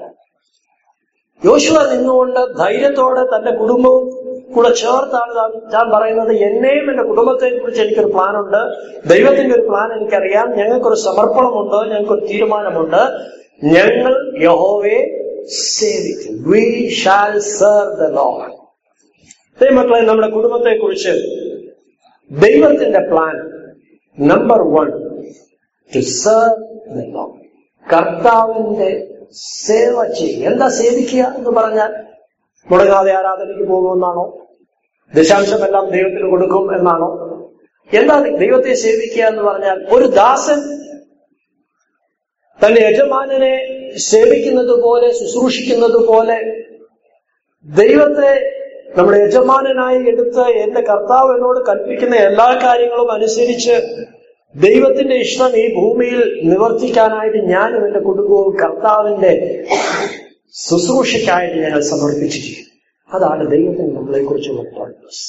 യോശുവ നിന്നുകൊണ്ട് ധൈര്യത്തോടെ തന്റെ കുടുംബവും കൂടെ ചേർത്താണ് ഞാൻ പറയുന്നത്, എന്നെയും എന്റെ കുടുംബത്തെ കുറിച്ച് എനിക്കൊരു പ്ലാനുണ്ട്, ദൈവത്തിന്റെ ഒരു പ്ലാൻ എനിക്കറിയാം, ഞങ്ങൾക്കൊരു സമർപ്പണമുണ്ട്, ഞങ്ങൾക്കൊരു തീരുമാനമുണ്ട്, ഞങ്ങൾ യഹോവയെ സേവിക്കും. We shall serve the lord. ദൈവമക്കളെ, നമ്മുടെ കുടുംബത്തെ കുറിച്ച് ദൈവത്തിന്റെ plan number one, to serve the lord. കർത്താവിന്റെ സേവ ചെയ്യുക. എന്താ സേവിക്കുക എന്ന് പറഞ്ഞാൽ മുടങ്ങാതെ ആരാധനയ്ക്ക് പോകുമെന്നാണോ? ദശാംശമെല്ലാം ദൈവത്തിന് കൊടുക്കും എന്നാണോ? എന്താ ദൈവത്തെ സേവിക്കുക എന്ന് പറഞ്ഞാൽ? ഒരു ദാസൻ തന്റെ യജമാനനെ സേവിക്കുന്നത് പോലെ, ശുശ്രൂഷിക്കുന്നത് പോലെ ദൈവത്തെ നമ്മുടെ യജമാനനായി എടുത്ത് എന്റെ കർത്താവ് എന്നോട് കൽപ്പിക്കുന്ന എല്ലാ കാര്യങ്ങളും അനുസരിച്ച് ദൈവത്തിന്റെ ഇഷ്ടം ഈ ഭൂമിയിൽ നിവർത്തിക്കാനായിട്ട് ഞാനും എന്റെ കുടുംബവും കർത്താവിന്റെ ശുശ്രൂഷയ്ക്കായിട്ട് ഞങ്ങൾ സമർപ്പിച്ചിരിക്കുന്നു. അതാണ് ദൈവത്തിന് നമ്മളെ കുറിച്ചുള്ള പർപ്പസ്.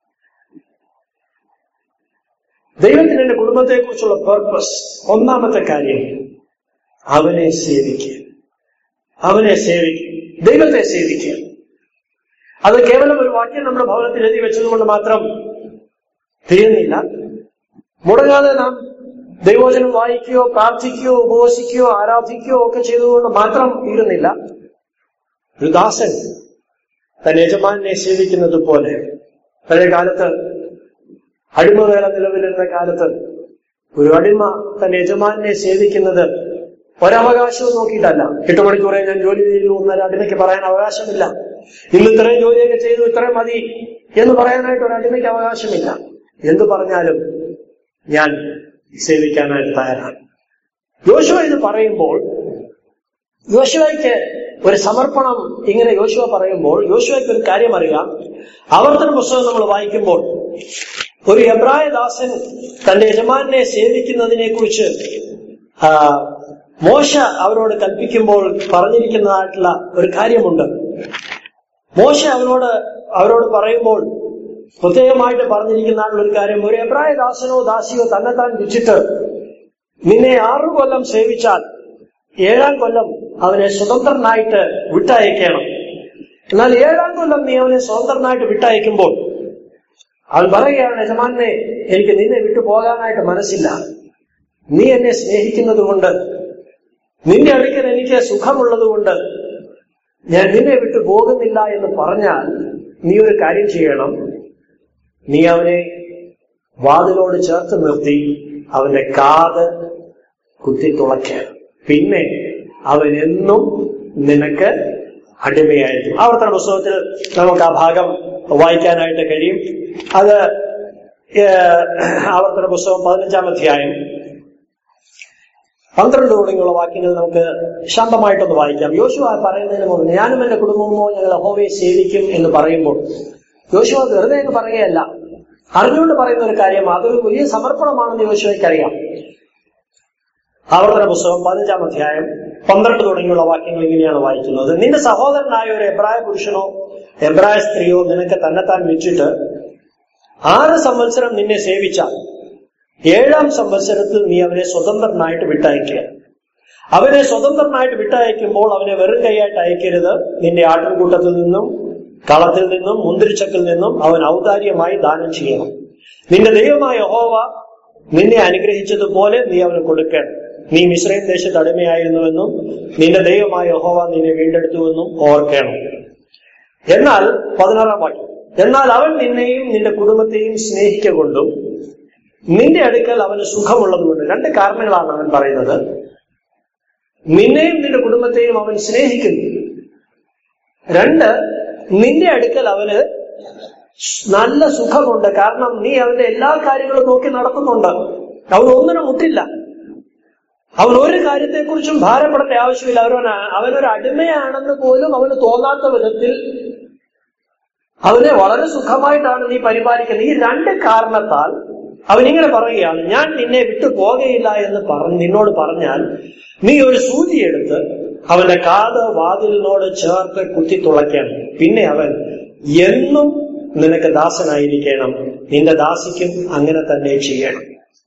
ദൈവത്തിന് എന്റെ കുടുംബത്തെ കുറിച്ചുള്ള പർപ്പസ് ഒന്നാമത്തെ കാര്യം, അവനെ സേവിക്കുക. അവനെ സേവിക്കുക, ദൈവത്തെ സേവിക്കുക. അത് കേവലം ഒരു വാക്യം നമ്മുടെ ഭവനത്തിൽ എഴുതി വെച്ചതുകൊണ്ട് മാത്രം തീരുന്നില്ല. മുടങ്ങാതെ നാം ദൈവവചനം വായിക്കുകയോ പ്രാർത്ഥിക്കുകയോ ഉപവസിക്കുകയോ ആരാധിക്കുകയോ ഒക്കെ ചെയ്തുകൊണ്ട് മാത്രം തീരുന്നില്ല. ഒരു ദാസൻ തന്റെ യജമാനെ സേവിക്കുന്നത് പോലെ, പഴയ കാലത്ത് അടിമവേല നിലവിലിരുന്ന കാലത്ത് ഒരു അടിമ തന്റെ യജമാനെ സേവിക്കുന്നത് ഒരവകാശവും നോക്കിയിട്ടല്ല. എട്ട് മണിക്കൂറേ ഞാൻ ജോലി ചെയ്തു എന്നൊരു അടിമയ്ക്ക് പറയാൻ അവകാശമില്ല. ഇന്ന് ഇത്രയും ജോലിയൊക്കെ ചെയ്തു, ഇത്രയും മതി എന്ന് പറയാനായിട്ട് ഒരു അടിമയ്ക്ക് അവകാശമില്ല. എന്തു പറഞ്ഞാലും ഞാൻ സേവിക്കാനായിട്ട് തയ്യാറാണ്. യോശുവ ഇത് പറയുമ്പോൾ യോശുവയ്ക്ക് ഒരു സമർപ്പണം ഇങ്ങനെ യോശുവ പറയുമ്പോൾ യോശുവയ്ക്ക് ഒരു കാര്യം അറിയാം. ആവർത്തന പുസ്തകം നമ്മൾ വായിക്കുമ്പോൾ ഒരു എബ്രായ ദാസൻ തന്റെ യജമാനെ സേവിക്കുന്നതിനെ കുറിച്ച് മോശ അവരോട് കൽപ്പിക്കുമ്പോൾ പറഞ്ഞിരിക്കുന്നതായിട്ടുള്ള ഒരു കാര്യമുണ്ട്. മോശ അവരോട് അവരോട് പറയുമ്പോൾ പ്രത്യേകമായിട്ട് പറഞ്ഞിരിക്കുന്നതായിട്ടുള്ള ഒരു കാര്യം, ഒരു എബ്രായ ദാസനോ ദാസിയോ തന്നെത്താൻ വിറ്റിട്ട് നിന്നെ ആറു കൊല്ലം സേവിച്ചാൽ ഏഴാം കൊല്ലം അവനെ സ്വതന്ത്രനായിട്ട് വിട്ടയക്കണം. എന്നാൽ ഏഴാം കൊല്ലം നീ അവനെ സ്വതന്ത്രനായിട്ട് വിട്ടയക്കുമ്പോൾ അവൻ പറയുകയാണ്, യജമാനെ, എനിക്ക് നിന്നെ വിട്ടു പോകാനായിട്ട് മനസ്സില്ല. നീ എന്നെ സ്നേഹിക്കുന്നത് കൊണ്ട്, നിന്റെ അടുക്കൽ എനിക്ക് സുഖമുള്ളത് കൊണ്ട് ഞാൻ നിന്നെ വിട്ടു പോകുന്നില്ല എന്ന് പറഞ്ഞാൽ നീ ഒരു കാര്യം ചെയ്യണം. നീ അവനെ വാതിലോട് ചേർത്ത് നിർത്തി അവന്റെ കാത് കുത്തി തുളയ്ക്കണം. പിന്നെ അവൻ എന്നും നിനക്ക് അടിമയായിരിക്കും. ആവർത്തന പുസ്തകത്തിൽ നമുക്ക് ആ ഭാഗം വായിക്കാനായിട്ട് കഴിയും. അത് ആവർത്തന പുസ്തകം പതിനഞ്ചാം അധ്യായം പന്ത്രണ്ട് തുടങ്ങിയുള്ള വാക്യങ്ങൾ നമുക്ക് ശാന്തമായിട്ടൊന്ന് വായിക്കാം. യോശുവ പറയുന്നതിന് മുമ്പ് ഞാനും എന്റെ കുടുംബമോ ഞങ്ങൾ യഹോവയെ സേവിക്കും എന്ന് പറയുമ്പോൾ യോശുവ വെറുതെ അങ്ങ് പറയുകയല്ല, അറിഞ്ഞുകൊണ്ട് പറയുന്ന ഒരു കാര്യം. അതൊരു വലിയ സമർപ്പണമാണെന്ന് യോശുവയ്ക്കറിയാം. ആവർത്തന പുസ്തകം പതിനഞ്ചാം അധ്യായം പന്ത്രണ്ട് തുടങ്ങിയുള്ള വാക്യങ്ങൾ ഇങ്ങനെയാണ് വായിക്കുന്നത്. നിന്റെ സഹോദരനായ ഒരു എബ്രായ പുരുഷനോ എബ്രായ സ്ത്രീയോ നിനക്ക് തന്നെത്താൻ വിറ്റിട്ട് ആറ് സംവത്സരം നിന്നെ സേവിച്ചാൽ ഏഴാം സംവത്സരത്തിൽ നീ അവനെ സ്വതന്ത്രനായിട്ട് വിട്ടയക്കുക. അവനെ സ്വതന്ത്രനായിട്ട് വിട്ടയക്കുമ്പോൾ അവനെ വെറും കൈയായിട്ട് അയക്കരുത്. നിന്റെ ആട്ടിൻകൂട്ടത്തിൽ നിന്നും കളത്തിൽ നിന്നും മുന്തിരിച്ചക്കിൽ നിന്നും അവൻ ഔദാര്യമായി ദാനം ചെയ്യണം. നിന്റെ ദൈവമായ യഹോവ നിന്നെ അനുഗ്രഹിച്ചതുപോലെ നീ അവന് കൊടുക്കണം. നീ മിസ്രയീം ദേശത്ത് അടിമയായിരുന്നുവെന്നും നിന്റെ ദൈവമായ യഹോവ നിന്നെ വീണ്ടെടുത്തുവെന്നും ഓർക്കണം. എന്നാൽ പതിനാറാം വാക്യം, എന്നാൽ അവൻ നിന്നെയും നിന്റെ കുടുംബത്തെയും സ്നേഹിക്കൊണ്ടും നിന്റെ അടുക്കൽ അവന് സുഖമുള്ളതുകൊണ്ട്. രണ്ട് കാരണങ്ങളാണ് അവൻ പറയുന്നത്. നിന്നെയും നിന്റെ കുടുംബത്തെയും അവൻ സ്നേഹിക്കുന്നു. രണ്ട്, നിന്റെ അടുക്കൽ അവന് നല്ല സുഖമുണ്ട്. കാരണം നീ അവന്റെ എല്ലാ കാര്യങ്ങളും നോക്കി നടത്തുന്നുണ്ട്. അവൻ ഒന്നിനും മുട്ടില്ല. അവൻ ഒരു കാര്യത്തെക്കുറിച്ചും ഭാരപ്പെടേണ്ട ആവശ്യമില്ല. അവൻ അവനൊരു അടിമയാണെന്ന് പോലും അവന് തോന്നാത്ത വിധത്തിൽ അവനെ വളരെ സുഖമായിട്ടാണ് നീ പരിപാലിക്കുന്നത്. ഈ രണ്ട് കാരണത്താൽ അവനിങ്ങനെ പറയുകയാണ്, ഞാൻ നിന്നെ വിട്ടു പോകുകയില്ല എന്ന് പറഞ്ഞ് നിന്നോട് പറഞ്ഞാൽ നീ ഒരു സൂചിയെടുത്ത് അവന്റെ കാത് വാതിലിനോട് ചേർത്ത് കുത്തി തുളയ്ക്കണം. പിന്നെ അവൻ എന്നും നിനക്ക് ദാസനായിരിക്കണം. നിന്റെ ദാസിക്കും അങ്ങനെ തന്നെ ചെയ്യണം.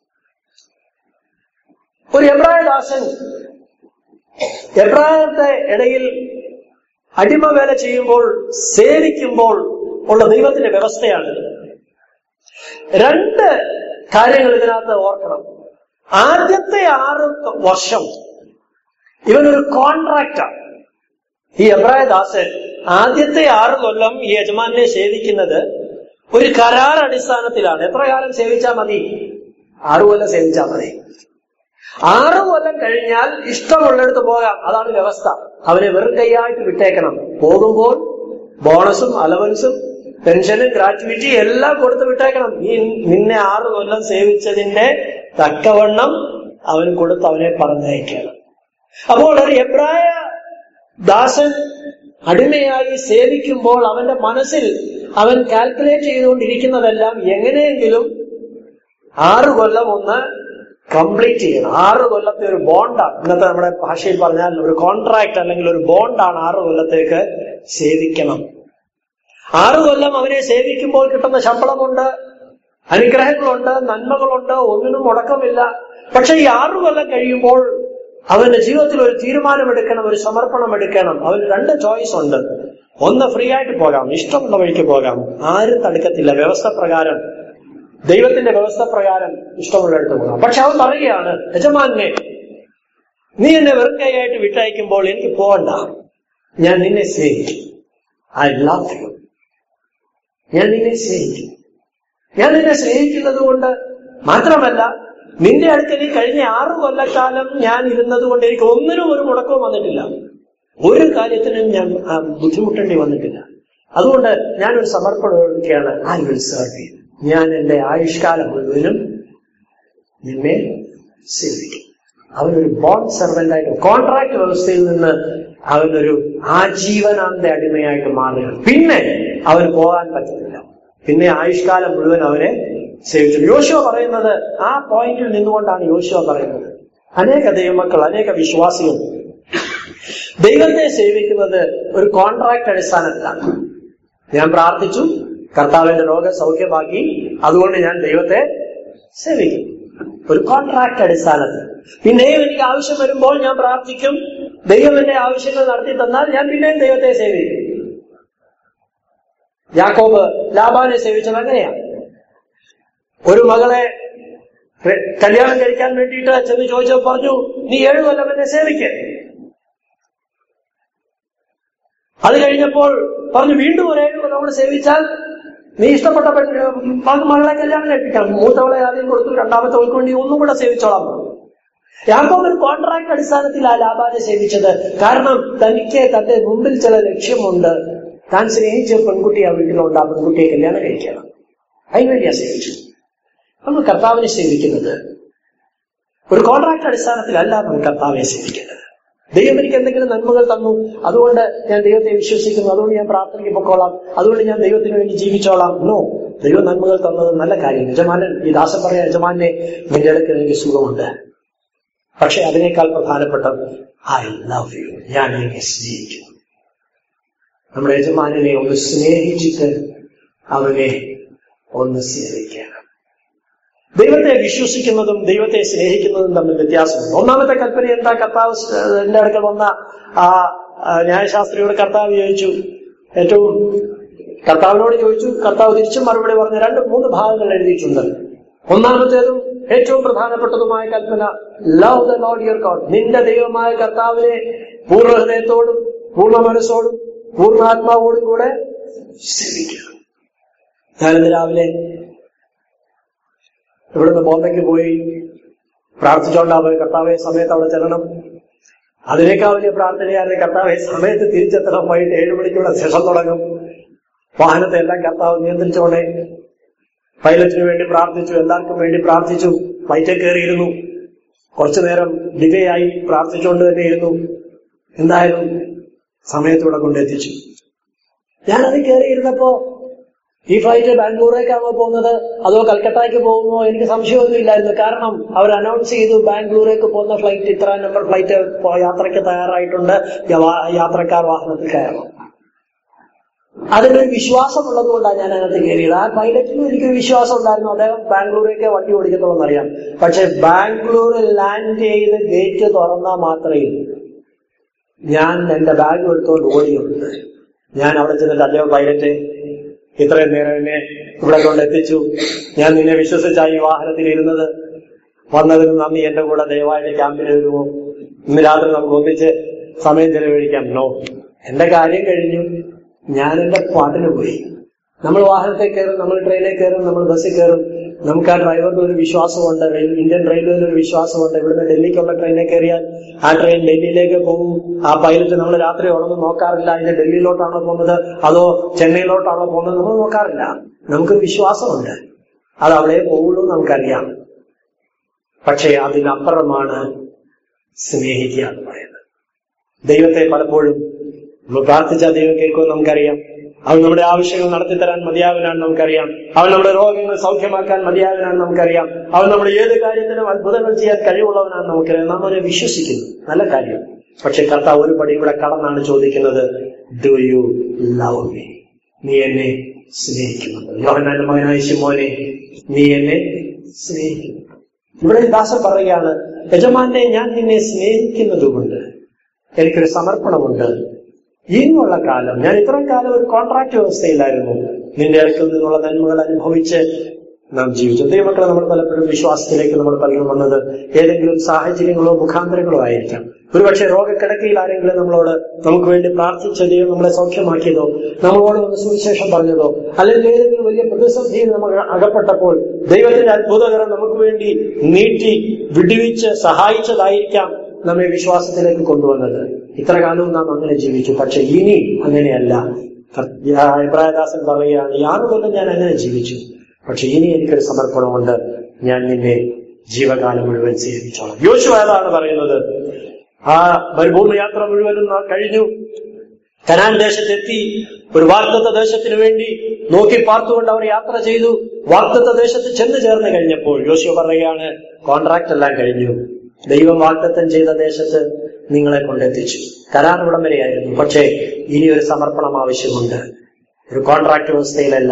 ഒരു എബ്രായ ദാസൻ എബ്രായരുടെ ഇടയിൽ അടിമവേല ചെയ്യുമ്പോൾ, സേവിക്കുമ്പോൾ ഉള്ള ദൈവത്തിന്റെ വ്യവസ്ഥയാണിത്. രണ്ട് കാര്യങ്ങൾ ഇതിനകത്ത് ഓർക്കണം. ആദ്യത്തെ ആറ് വർഷം ഇവനൊരു കോൺട്രാക്റ്റാണ്. ഈ എബ്രായ ദാസൻ ആദ്യത്തെ ആറ് കൊല്ലം ഈ യജമാനെ സേവിക്കുന്നത് ഒരു കരാർ അടിസ്ഥാനത്തിലാണ്. എത്ര കാലം സേവിച്ചാൽ മതി? ആറു കൊല്ലം സേവിച്ചാൽ മതി. ആറു കൊല്ലം കഴിഞ്ഞാൽ ഇഷ്ടമുള്ളിടത്ത് പോകാം. അതാണ് വ്യവസ്ഥ. അവനെ വെറും കൈയായിട്ട് വിട്ടേക്കണം. പോകുമ്പോൾ ബോണസും അലവൻസും പെൻഷനും ഗ്രാറ്റുവിറ്റി എല്ലാം കൊടുത്ത് വിട്ടേക്കണം. ഈ നിന്നെ ആറു കൊല്ലം സേവിച്ചതിന്റെ തക്കവണ്ണം അവൻ കൊടുത്ത് അവനെ പറഞ്ഞയക്കണം. അപ്പോൾ ഒരു എബ്രായ ദാസൻ അടിമയായി സേവിക്കുമ്പോൾ അവന്റെ മനസ്സിൽ അവൻ കാൽക്കുലേറ്റ് ചെയ്തുകൊണ്ടിരിക്കുന്നതെല്ലാം എങ്ങനെയെങ്കിലും ആറു കൊല്ലം ഒന്ന് കംപ്ലീറ്റ് ചെയ്യണം. ആറ് കൊല്ലത്തെ ഒരു ബോണ്ടാണ്. ഇന്നത്തെ നമ്മുടെ ഭാഷയിൽ പറഞ്ഞാൽ ഒരു കോൺട്രാക്ട് അല്ലെങ്കിൽ ഒരു ബോണ്ടാണ്. ആറ് കൊല്ലത്തേക്ക് സേവിക്കണം. ആറു കൊല്ലം അവനെ സേവിക്കുമ്പോൾ കിട്ടുന്ന ശമ്പളമുണ്ട്, അനുഗ്രഹങ്ങളുണ്ട്, നന്മകളുണ്ട്, ഒന്നിനും മുടക്കമില്ല. പക്ഷെ ഈ ആറു കൊല്ലം കഴിയുമ്പോൾ അവന്റെ ജീവിതത്തിൽ ഒരു തീരുമാനമെടുക്കണം, ഒരു സമർപ്പണം എടുക്കണം. അവന് രണ്ട് ചോയ്സ് ഉണ്ട്. ഒന്ന്, ഫ്രീ ആയിട്ട് പോകാം, ഇഷ്ടമുള്ള വഴിക്ക് പോകാം, ആരും തടുക്കത്തില്ല. വ്യവസ്ഥ പ്രകാരം, ദൈവത്തിന്റെ വ്യവസ്ഥ പ്രകാരം ഇഷ്ടമുള്ളിടത്ത് പോകാം. പക്ഷെ അവൻ പറയുകയാണ്, യജമാനെ, നീ എന്നെ വെറും കൈയായിട്ട് വിട്ടയക്കുമ്പോൾ എനിക്ക് പോകണ്ട. ഞാൻ നിന്നെ സ്നേഹിക്കും. I love you. ഞാൻ നിന്നെ സ്നേഹിക്കും. ഞാൻ നിന്നെ സ്നേഹിക്കുന്നത് കൊണ്ട് മാത്രമല്ല, നിന്റെ അടുക്കൽ ഈ കഴിഞ്ഞ ആറു കൊല്ലക്കാലം ഞാൻ ഇരുന്നത് കൊണ്ട് എനിക്ക് ഒന്നിനും ഒരു മുടക്കവും വന്നിട്ടില്ല. ഒരു കാര്യത്തിനും ഞാൻ ബുദ്ധിമുട്ടേണ്ടി വന്നിട്ടില്ല. അതുകൊണ്ട് ഞാനൊരു സമർപ്പണം എടുക്കുകയാണ്. I will serve you. ഞാൻ എന്റെ ആയുഷ്കാലം മുഴുവനും നിന്നെ സേവിക്കും. അവനൊരു ബോണ്ട് സെർവന്റായിട്ട്, കോൺട്രാക്ട് വ്യവസ്ഥയിൽ നിന്ന് അവനൊരു ആജീവനാന്ത അടിമയായിട്ട് മാറുകയാണ്. പിന്നെ അവന് പോകാൻ പറ്റുന്നില്ല. പിന്നെ ആയുഷ്കാലം മുഴുവൻ അവനെ സേവിച്ചു. യോശുവ പറയുന്നത് ആ പോയിന്റിൽ നിന്നുകൊണ്ടാണ് യോശുവ പറയുന്നത്. അനേക ദൈവമക്കൾ, അനേക വിശ്വാസികൾ ദൈവത്തെ സേവിക്കുന്നത് ഒരു കോൺട്രാക്ട് അടിസ്ഥാനത്തിലാണ്. ഞാൻ പ്രാർത്ഥിച്ചു, കർത്താവിന്റെ രോഗം സൗഖ്യമാക്കി, അതുകൊണ്ട് ഞാൻ ദൈവത്തെ സേവിക്കും. ഒരു കോൺട്രാക്ട് അടിസ്ഥാനത്തിൽ. പിന്നെയും എനിക്ക് ആവശ്യം വരുമ്പോൾ ഞാൻ പ്രാർത്ഥിക്കും, ദൈവം എന്റെ ആവശ്യങ്ങൾ നടത്തി തന്നാൽ ഞാൻ പിന്നെയും ദൈവത്തെ സേവിക്കും. യാക്കോബ് ലാബാനെ സേവിച്ചത് അങ്ങനെയാണ്. ഒരു മകളെ കല്യാണം കഴിക്കാൻ വേണ്ടിയിട്ട് ചെന്ന് ചോദിച്ചപ്പോൾ പറഞ്ഞു, നീ ഏഴു കൊല്ലം എന്നെ സേവിക്ക്. അത് കഴിഞ്ഞപ്പോൾ പറഞ്ഞു, വീണ്ടും ഒരു ഏഴു കൊല്ലം കൂടെ സേവിച്ചാൽ നീ ഇഷ്ടപ്പെട്ട മകളെ കല്യാണം കഴിപ്പിക്കാം. മൂത്തവളെ ആദ്യം കൊടുത്തു, രണ്ടാമത്തവൾക്ക് വേണ്ടി ഒന്നും കൂടെ സേവിച്ചോളാം. യാക്കോബ് ഒരു കോൺട്രാക്ട് അടിസ്ഥാനത്തിൽ ആ ലാബാനെ സേവിച്ചത്. കാരണം തനിക്ക് തന്റെ മുമ്പിൽ ചില ലക്ഷ്യമുണ്ട്. താൻ സ്നേഹിച്ച പെൺകുട്ടി ആ വീട്ടിലുണ്ട്, ആ പെൺകുട്ടിയെ കല്യാണം കഴിക്കണം. അതിനുവേണ്ടിയാ സേവിച്ചു. നമ്മൾ കർത്താവിനെ സേവിക്കുന്നത് ഒരു കോൺട്രാക്ട് അടിസ്ഥാനത്തിലല്ല. നമ്മൾ കർത്താവിനെ സേവിക്കുന്നത് ദൈവം എനിക്ക് എന്തെങ്കിലും നന്മകൾ തന്നു, അതുകൊണ്ട് ഞാൻ ദൈവത്തെ വിശ്വസിക്കുന്നു, അതുകൊണ്ട് ഞാൻ പ്രാർത്ഥനയ്ക്ക് പൊക്കോളാം, അതുകൊണ്ട് ഞാൻ ദൈവത്തിന് വേണ്ടി ജീവിച്ചോളാം. നോ, ദൈവം നന്മകൾ തന്നത് നല്ല കാര്യം. യജമാനൻ, ഈ ദാസൻ പറയാ, യജമാനെ നിന്റെ അടുക്ക് എനിക്ക് സുഖമുണ്ട്, പക്ഷെ അതിനേക്കാൾ പ്രധാനപ്പെട്ട ഐ ലവ് യു, ഞാൻ നിന്നെ സ്നേഹിക്കുന്നു. നമ്മുടെ യജമാനെ ഒന്ന് സ്നേഹിച്ചിട്ട് അവനെ ഒന്ന് സേവിക്കണം. ദൈവത്തെ വിശ്വസിക്കുന്നതും ദൈവത്തെ സ്നേഹിക്കുന്നതും തമ്മിൽ വ്യത്യാസമുണ്ട്. ഒന്നാമത്തെ കൽപ്പന എന്താ? കർത്താവ് എന്റെ അടുക്കൽ വന്ന ആ ന്യായശാസ്ത്രിയോട് കർത്താവ് ചോദിച്ചു, ഏറ്റവും കർത്താവിനോട് ചോദിച്ചു, കർത്താവ് തിരിച്ചും മറുപടി പറഞ്ഞ രണ്ട് മൂന്ന് ഭാഗങ്ങൾ എഴുതിയിട്ടുണ്ട്. ഒന്നാമത്തേതും ഏറ്റവും പ്രധാനപ്പെട്ടതുമായ കൽപ്പന, love the lord your God, നിന്റെ ദൈവമായ കർത്താവിനെ പൂർണ്ണ ഹൃദയത്തോടും പൂർണ്ണ മനസ്സോടും പൂർണ്ണാത്മാവോടും കൂടെ സേവിക്കുക. ഞാനിന്ന് രാവിലെ ഇവിടുന്ന് ബോംബെക്ക് പോയി പ്രാർത്ഥിച്ചോണ്ടാ പോയി, കർത്താവെ സമയത്ത് അവിടെ ചെല്ലണം. അതിനേക്കാൾ വലിയ പ്രാർത്ഥനയായിരുന്നു, കർത്താവെ സമയത്ത് തിരിച്ചെത്തണം. വൈകിട്ട് ഏഴു മണിക്കൂടെ സെഷൻ തുടങ്ങും. വാഹനത്തെ എല്ലാം കർത്താവ് നിയന്ത്രിച്ചോണേ. പൈലറ്റിന് വേണ്ടി പ്രാർത്ഥിച്ചു, എല്ലാവർക്കും വേണ്ടി പ്രാർത്ഥിച്ചു. ഫ്ലൈറ്റിൽ കയറിയിരുന്നു. കുറച്ചു നേരം ഡിലേ ആയി, പ്രാർത്ഥിച്ചുകൊണ്ട് തന്നെ ഇരുന്നു. എന്തായാലും സമയത്തൂടെ കൊണ്ടെത്തിച്ചു. ഞാനത് കയറിയിരുന്നപ്പോ ഈ ഫ്ലൈറ്റ് ബാംഗ്ലൂരേക്കാണോ പോകുന്നത് അതോ കൽക്കട്ടയ്ക്ക് പോകുമോ എനിക്ക് സംശയമൊന്നും ഇല്ലായിരുന്നു. കാരണം അവർ അനൗൺസ് ചെയ്തു, ബാംഗ്ലൂരേക്ക് പോകുന്ന ഫ്ലൈറ്റ് ഇത്ര നമ്പർ ഫ്ലൈറ്റ് യാത്രയ്ക്ക് തയ്യാറായിട്ടുണ്ട്, യാത്രക്കാർ വാഹനത്തിൽ കയറണം. അതിനൊരു വിശ്വാസമുള്ളത് കൊണ്ടാണ് ഞാൻ അതിനകത്ത് കയറിയത്. ആ പൈലറ്റിനും എനിക്കൊരു വിശ്വാസം ഉണ്ടായിരുന്നു, അദ്ദേഹം ബാംഗ്ലൂരേക്ക് വണ്ടി ഓടിക്കത്തുള്ളൂ എന്നറിയാം. പക്ഷെ ബാംഗ്ലൂരിൽ ലാൻഡ് ചെയ്ത് ഗേറ്റ് തുറന്നാൽ മാത്രമേ ഞാൻ എന്റെ ബാഗ് എടുത്തുകൊണ്ട് ഓടിയുണ്ട്. ഞാൻ അവിടെ ചെന്നിട്ട്, അദ്ദേഹം പൈലറ്റ് ഇത്രയും നേരം എന്നെ ഇവിടെ കൊണ്ടെത്തിച്ചു, ഞാൻ നിന്നെ വിശ്വസിച്ചായി ഈ വാഹനത്തിൽ ഇരുന്നത്, വന്നതിന് നന്ദി, എന്റെ കൂടെ ദയവായിട്ട് ക്യാമ്പിൽ വരുമോ, ഇന്ന് രാത്രി നമുക്ക് ഒന്നിച്ച് സമയം ചെലവഴിക്കാം. നോ, എന്റെ കാര്യം കഴിഞ്ഞു, ഞാൻ എന്റെ പാട്ടിന് പോയി. നമ്മൾ വാഹനത്തിൽ കയറും, നമ്മൾ ട്രെയിനിൽ കയറും, നമ്മൾ ബസ്സിൽ കയറും, നമുക്ക് ആ ഡ്രൈവറിന് ഒരു വിശ്വാസമുണ്ട്, ഇന്ത്യൻ റെയിൽവേയിൽ ഒരു വിശ്വാസമുണ്ട്. ഇവിടുന്ന് ഡൽഹിക്കുള്ള ട്രെയിനിൽ കയറിയാൽ ആ ട്രെയിൻ ഡൽഹിയിലേക്ക് പോകും. ആ പൈലറ്റ് നമ്മൾ രാത്രി ഉണർന്ന് നോക്കാറില്ല, അതിന്റെ ഡൽഹിയിലോട്ടാണോ പോകുന്നത് അതോ ചെന്നൈയിലോട്ടാണോ പോകുന്നത് നമ്മൾ നോക്കാറില്ല. നമുക്ക് വിശ്വാസമുണ്ട്, അത് അവിടെ പോകുള്ളൂ നമുക്കറിയാം. പക്ഷേ അതിനപ്പുറമാണ് സ്നേഹിക്കുക എന്ന് പറയുന്നത്. ദൈവത്തെ പലപ്പോഴും നമ്മൾ പ്രാർത്ഥിച്ച ദൈവം കേൾക്കുമെന്ന് നമുക്കറിയാം. അവൻ നമ്മുടെ ആവശ്യങ്ങൾ നടത്തിത്തരാൻ മതിയാവനാണ് നമുക്കറിയാം. അവൻ നമ്മുടെ രോഗങ്ങൾ സൗഖ്യമാക്കാൻ മതിയാവനാണ് നമുക്കറിയാം. അവൻ നമ്മുടെ ഏത് കാര്യത്തിനും അത്ഭുതങ്ങൾ ചെയ്യാൻ കഴിവുള്ളവനാണ് നമുക്കറിയാം. നാം അവനെ വിശ്വസിക്കുന്നു, നല്ല കാര്യം. പക്ഷെ കർത്താവ് ഒരു പടി ഇവിടെ കടന്നാണ് ചോദിക്കുന്നത്, ഡു യു ലവ് മീ? നീ എന്നെ സ്നേഹിക്കുന്നുണ്ട്? യോഹന്നാന്റെ മകനായ ശിമോനെ, നീ എന്നെ സ്നേഹിക്കുന്നു? ഇവിടെ ദാസൻ പറയുകയാണ്, യജമാനെ, ഞാൻ നിന്നെ സ്നേഹിക്കുന്നതുകൊണ്ട് എനിക്കൊരു സമർപ്പണമുണ്ട്. ഇനിയുള്ള കാലം ഞാൻ ഇത്രയും കാലം ഒരു കോൺട്രാക്ട് വ്യവസ്ഥയിലായിരുന്നു. നിന്റെ അടുക്കൽ നിന്നുള്ള നന്മകൾ അനുഭവിച്ച് നാം ജീവിച്ചു. ദൈവമക്കളെ, നമ്മൾ പലപ്പോഴും വിശ്വാസത്തിലേക്ക് നമ്മൾ പലരും വന്നത് ഏതെങ്കിലും സാഹചര്യങ്ങളോ മുഖാന്തരങ്ങളോ ആയിരിക്കാം. ഒരുപക്ഷെ രോഗക്കിടക്കയിൽ ആരെങ്കിലും നമ്മളോട് നമുക്ക് വേണ്ടി പ്രാർത്ഥിച്ച ദൈവം നമ്മളെ സൗഖ്യമാക്കിയതോ, നമ്മളോട് ഒന്ന് സുവിശേഷം പറഞ്ഞതോ, അല്ലെങ്കിൽ ഏതെങ്കിലും വലിയ പ്രതിസന്ധിയിൽ നമ്മൾ അകപ്പെട്ടപ്പോൾ ദൈവത്തിന്റെ അത്ഭുതകരം നമുക്ക് വേണ്ടി നീട്ടി വിടുവിച്ച് സഹായിച്ചതായിരിക്കാം നമ്മെ വിശ്വാസത്തിലേക്ക് കൊണ്ടുവന്നത്. ഇത്ര കാലവും നാം അങ്ങനെ ജീവിച്ചു. പക്ഷെ ഇനി അങ്ങനെയല്ല. ഇബ്രാഹിദാസൻ പറയുകയാണ്, യാതൊന്നും ഞാൻ അങ്ങനെ ജീവിച്ചു, പക്ഷെ ഇനി എനിക്കൊരു സമർപ്പണമുണ്ട്, ഞാൻ നിന്നെ ജീവകാലം മുഴുവൻ സേവിച്ചോളാം. യോശുവ അതാണ് പറയുന്നത്. ആ മരുഭൂമി യാത്ര മുഴുവനും കഴിഞ്ഞു, കനാൻ ദേശത്തെത്തി. ഒരു വാഗ്ദത്ത ദേശത്തിന് വേണ്ടി നോക്കി പാർത്തുകൊണ്ട് അവർ യാത്ര ചെയ്തു. വാഗ്ദത്ത ദേശത്ത് ചെന്ന് ചേർന്ന് കഴിഞ്ഞപ്പോൾ യോശുവ പറയുകയാണ്, കോൺട്രാക്ട് എല്ലാം കഴിഞ്ഞു, ദൈവം വാഗ്ദത്തം ചെയ്ത ദേശത്ത് നിങ്ങളെ കൊണ്ടെത്തിച്ചു. കരാർ ഇവിടം വരെയായിരുന്നു. പക്ഷേ ഇനി ഒരു സമർപ്പണം ആവശ്യമുണ്ട്. ഒരു കോൺട്രാക്ട് വ്യവസ്ഥയിലല്ല,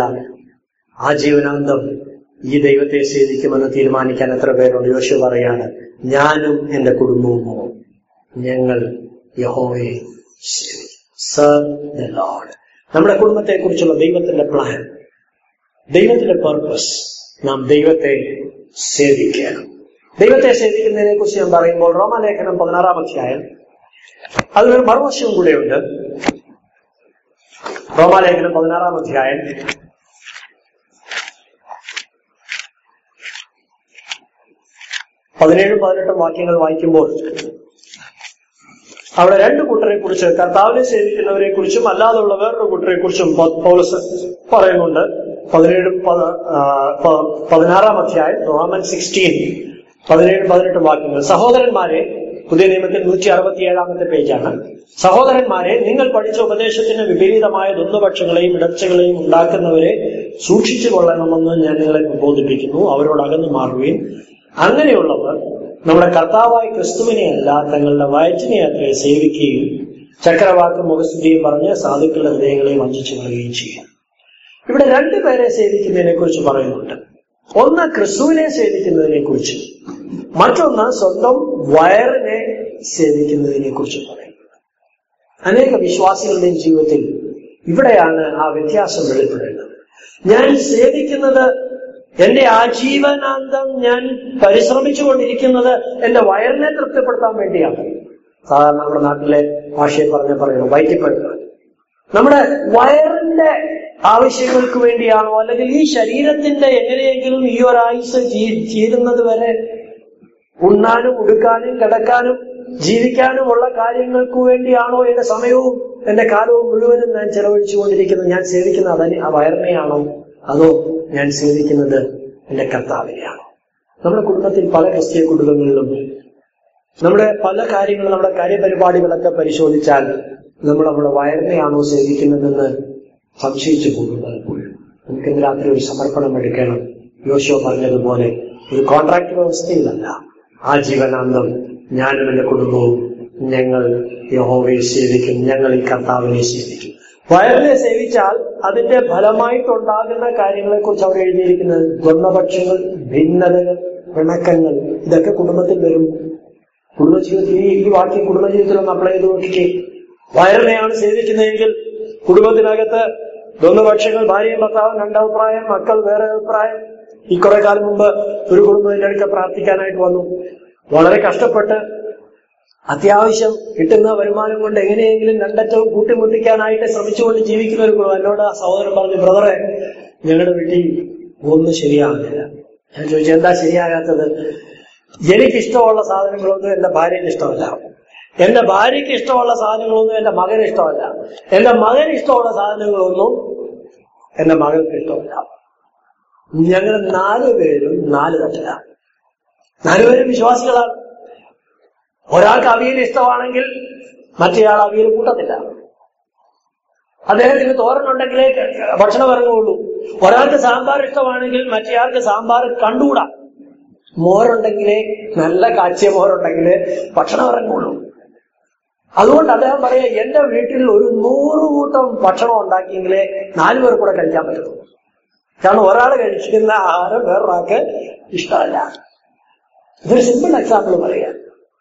ആ ജീവനാന്തം ഈ ദൈവത്തെ സേവിക്കുമെന്ന് തീരുമാനിക്കാൻ എത്ര പേരുണ്ട്? യോശുവ പറയാണ്, ഞാനും എന്റെ കുടുംബവുമോ ഞങ്ങൾ യഹോവയെ സേവിക്കും. Serve the lord. നമ്മുടെ കുടുംബത്തെ കുറിച്ചുള്ള ദൈവത്തിന്റെ പ്ലാൻ, ദൈവത്തിന്റെ പർപ്പസ്, നാം ദൈവത്തെ സേവിക്കണം. ദൈവത്തെ സേവിക്കുന്നതിനെ കുറിച്ച് ഞാൻ പറയുമ്പോൾ റോമാലേഖനം പതിനാറാം അധ്യായം, അതിനൊരു മറുവശവും കൂടെയുണ്ട്. റോമാലേഖനം പതിനാറാം അധ്യായം പതിനേഴും പതിനെട്ടും വാക്യങ്ങൾ വായിക്കുമ്പോൾ അവിടെ രണ്ടു കൂട്ടരെ കുറിച്ച്, കർത്താവിനെ സേവിക്കുന്നവരെ കുറിച്ചും അല്ലാതുള്ള വേറൊരു കൂട്ടരെ കുറിച്ചും പൗലോസ് പറയുന്നുണ്ട്. പതിനേഴും പതിനാറാം അധ്യായം റോമൻ സിക്സ്റ്റീൻ പതിനേഴ് പതിനെട്ട് വാക്യങ്ങൾ. സഹോദരന്മാരെ, പുതിയ നിയമത്തിൽ നൂറ്റി അറുപത്തി ഏഴാമത്തെ പേജാണ്. സഹോദരന്മാരെ, നിങ്ങൾ പഠിച്ച ഉപദേശത്തിന് വിപരീതമായ ദുർപക്ഷങ്ങളെയും ഇടർച്ചകളെയും ഉണ്ടാക്കുന്നവരെ സൂക്ഷിച്ചു കൊള്ളണമെന്ന് ഞാൻ നിങ്ങളെ പ്രബോധിപ്പിക്കുന്നു. അവരോട് അകന്നു മാറുകയും അങ്ങനെയുള്ളവർ നമ്മുടെ കർത്താവായ ക്രിസ്തുവിനെ അല്ല തങ്ങളുടെ വയറ്റിനെ അത്രേ സേവിക്കുകയും ചക്രവാക്കും മുഖസ്തുതിയും പറഞ്ഞ് സാധുക്കളുടെ ഹൃദയങ്ങളെ വഞ്ചിച്ചു കളയുകയും ചെയ്യാം. ഇവിടെ രണ്ടുപേരെ സേവിക്കുന്നതിനെ കുറിച്ച് പറയുന്നുണ്ട്. ഒന്ന് ക്രിസ്തുവിനെ സേവിക്കുന്നതിനെ കുറിച്ച്, മറ്റൊന്ന് സ്വന്തം വയറിനെ സേവിക്കുന്നതിനെ കുറിച്ച് പറയുന്നത്. അനേക വിശ്വാസികളുടെയും ജീവിതത്തിൽ ഇവിടെയാണ് ആ വ്യത്യാസം വെളിപ്പെടുന്നത്. ഞാൻ സേവിക്കുന്നത്, എന്റെ ആജീവനാന്തം ഞാൻ പരിശ്രമിച്ചുകൊണ്ടിരിക്കുന്നത് എന്റെ വയറിനെ തൃപ്തിപ്പെടുത്താൻ വേണ്ടിയാണ്. സാധാരണ നമ്മുടെ നാട്ടിലെ ഭാഷയിൽ പറഞ്ഞ പറയുന്നു വയറ്റിപ്പഴുപ്പ്. നമ്മുടെ വയറിന്റെ ആവശ്യങ്ങൾക്ക് വേണ്ടിയാണോ, അല്ലെങ്കിൽ ഈ ശരീരത്തിന്റെ എങ്ങനെയെങ്കിലും ഈ ഒരായുസ് തീരുന്നത് വരെ ഉണ്ണാനും ഉടുക്കാനും കിടക്കാനും ജീവിക്കാനുമുള്ള കാര്യങ്ങൾക്ക് വേണ്ടിയാണോ എന്റെ സമയവും എന്റെ കാലവും മുഴുവനും ഞാൻ ചെലവഴിച്ചു കൊണ്ടിരിക്കുന്നത്? ഞാൻ സേവിക്കുന്നത് അതിനെ ആ വയറിനെയാണോ, അതോ ഞാൻ സേവിക്കുന്നത് എന്റെ കർത്താവിനെയാണോ? നമ്മുടെ കുടുംബത്തിൽ പല ക്രിസ്തീയ കുടുംബങ്ങളിലും നമ്മുടെ പല കാര്യങ്ങളും, നമ്മുടെ കാര്യപരിപാടികളൊക്കെ പരിശോധിച്ചാൽ നമ്മൾ നമ്മുടെ വയറിനെയാണോ സേവിക്കുന്നതെന്ന് സംശയിച്ചു പോകുന്നത്. നമുക്ക് ഇന്ന് രാത്രി ഒരു സമർപ്പണം എടുക്കണം. യോശുവ പറഞ്ഞതുപോലെ ഒരു കോൺട്രാക്ട് വ്യവസ്ഥയിലല്ല. ആ ജീവനാന്തം ഞാനും എന്റെ കുടുംബവും ഞങ്ങൾ യഹോവയെ സേവിക്കും, ഞങ്ങൾ ഈ കർത്താവിനെ സേവിക്കും. വയറിനെ സേവിച്ചാൽ അതിന്റെ ഫലമായിട്ടുണ്ടാകുന്ന കാര്യങ്ങളെ കുറിച്ച് അവിടെ എഴുതിയിരിക്കുന്നത് ദ്വന്ദ്വപക്ഷങ്ങൾ, ഭിന്നതകൾ, പിണക്കങ്ങൾ, ഇതൊക്കെ കുടുംബത്തിൽ വരും. കുടുംബജീവിതത്തിൽ ഈ ഈ വാക്യം കുടുംബജീവിതത്തിലൊന്ന് അപ്ലൈ ചെയ്ത് നോക്കിക്കേ. വയറിനെയാണ് സേവിക്കുന്നതെങ്കിൽ കുടുംബത്തിനകത്ത് ദ്വന്ദ്വപക്ഷങ്ങൾ, ഭാര്യയും ഭർത്താവും രണ്ടഭിപ്രായം, മക്കൾ വേറെ അഭിപ്രായം. ഈ കുറെ കാലം മുമ്പ് ഒരു കുടുംബത്തിന്റെ അടുക്ക പ്രാർത്ഥിക്കാനായിട്ട് വന്നു. വളരെ കഷ്ടപ്പെട്ട് അത്യാവശ്യം കിട്ടുന്ന വരുമാനം കൊണ്ട് എങ്ങനെയെങ്കിലും രണ്ടറ്റവും കൂട്ടിമുട്ടിക്കാനായിട്ട് ശ്രമിച്ചുകൊണ്ട് ജീവിക്കുന്ന ഒരു കുടുംബം. എന്നോട് ആ സഹോദരൻ പറഞ്ഞു, ബ്രദറെ, ഞങ്ങളുടെ വീട്ടിൽ ഒന്നും ശരിയാകുന്നില്ല. ഞാൻ ചോദിച്ചു, എന്താ ശരിയാകാത്തത്? എനിക്കിഷ്ടമുള്ള സാധനങ്ങളൊന്നും എന്റെ ഭാര്യയ്ക്ക് ഇഷ്ടമല്ല, എന്റെ ഭാര്യയ്ക്ക് ഇഷ്ടമുള്ള സാധനങ്ങളൊന്നും എന്റെ മകന് ഇഷ്ടമല്ല, എന്റെ മകന് ഇഷ്ടമുള്ള സാധനങ്ങളൊന്നും എന്റെ മകൾക്ക് ഇഷ്ടമല്ല. ഞങ്ങൾ നാലുപേരും നാല് തട്ടിലാണ്. നാലുപേരും വിശ്വാസികളാണ്. ഒരാൾക്ക് അവിയൽ ഇഷ്ടമാണെങ്കിൽ മറ്റേയാൾ അവിയൽ കൂട്ടത്തില്ല. അദ്ദേഹത്തിന് തോരനുണ്ടെങ്കിലേ ഭക്ഷണം ഇറങ്ങുള്ളൂ. ഒരാൾക്ക് സാമ്പാർ ഇഷ്ടമാണെങ്കിൽ മറ്റേയാൾക്ക് സാമ്പാർ കണ്ടുകൂടാ. മോരുണ്ടെങ്കിലേ, നല്ല കാച്ചിയ മോരുണ്ടെങ്കിലേ ഭക്ഷണം ഇറങ്ങുള്ളൂ. അതുകൊണ്ട് അദ്ദേഹം പറയാ, എന്റെ വീട്ടിൽ ഒരു നൂറ് കൂട്ടം ഭക്ഷണം ഉണ്ടാക്കിയെങ്കിലേ നാലു പേർ കൂടെ കഴിക്കാൻ പറ്റുള്ളൂ. കാരണം ഒരാൾ കഴിക്കുന്ന ആഹാരം വേറൊരാൾക്ക് ഇഷ്ടമല്ല. ഇതൊരു സിമ്പിൾ എക്സാമ്പിൾ പറയാം.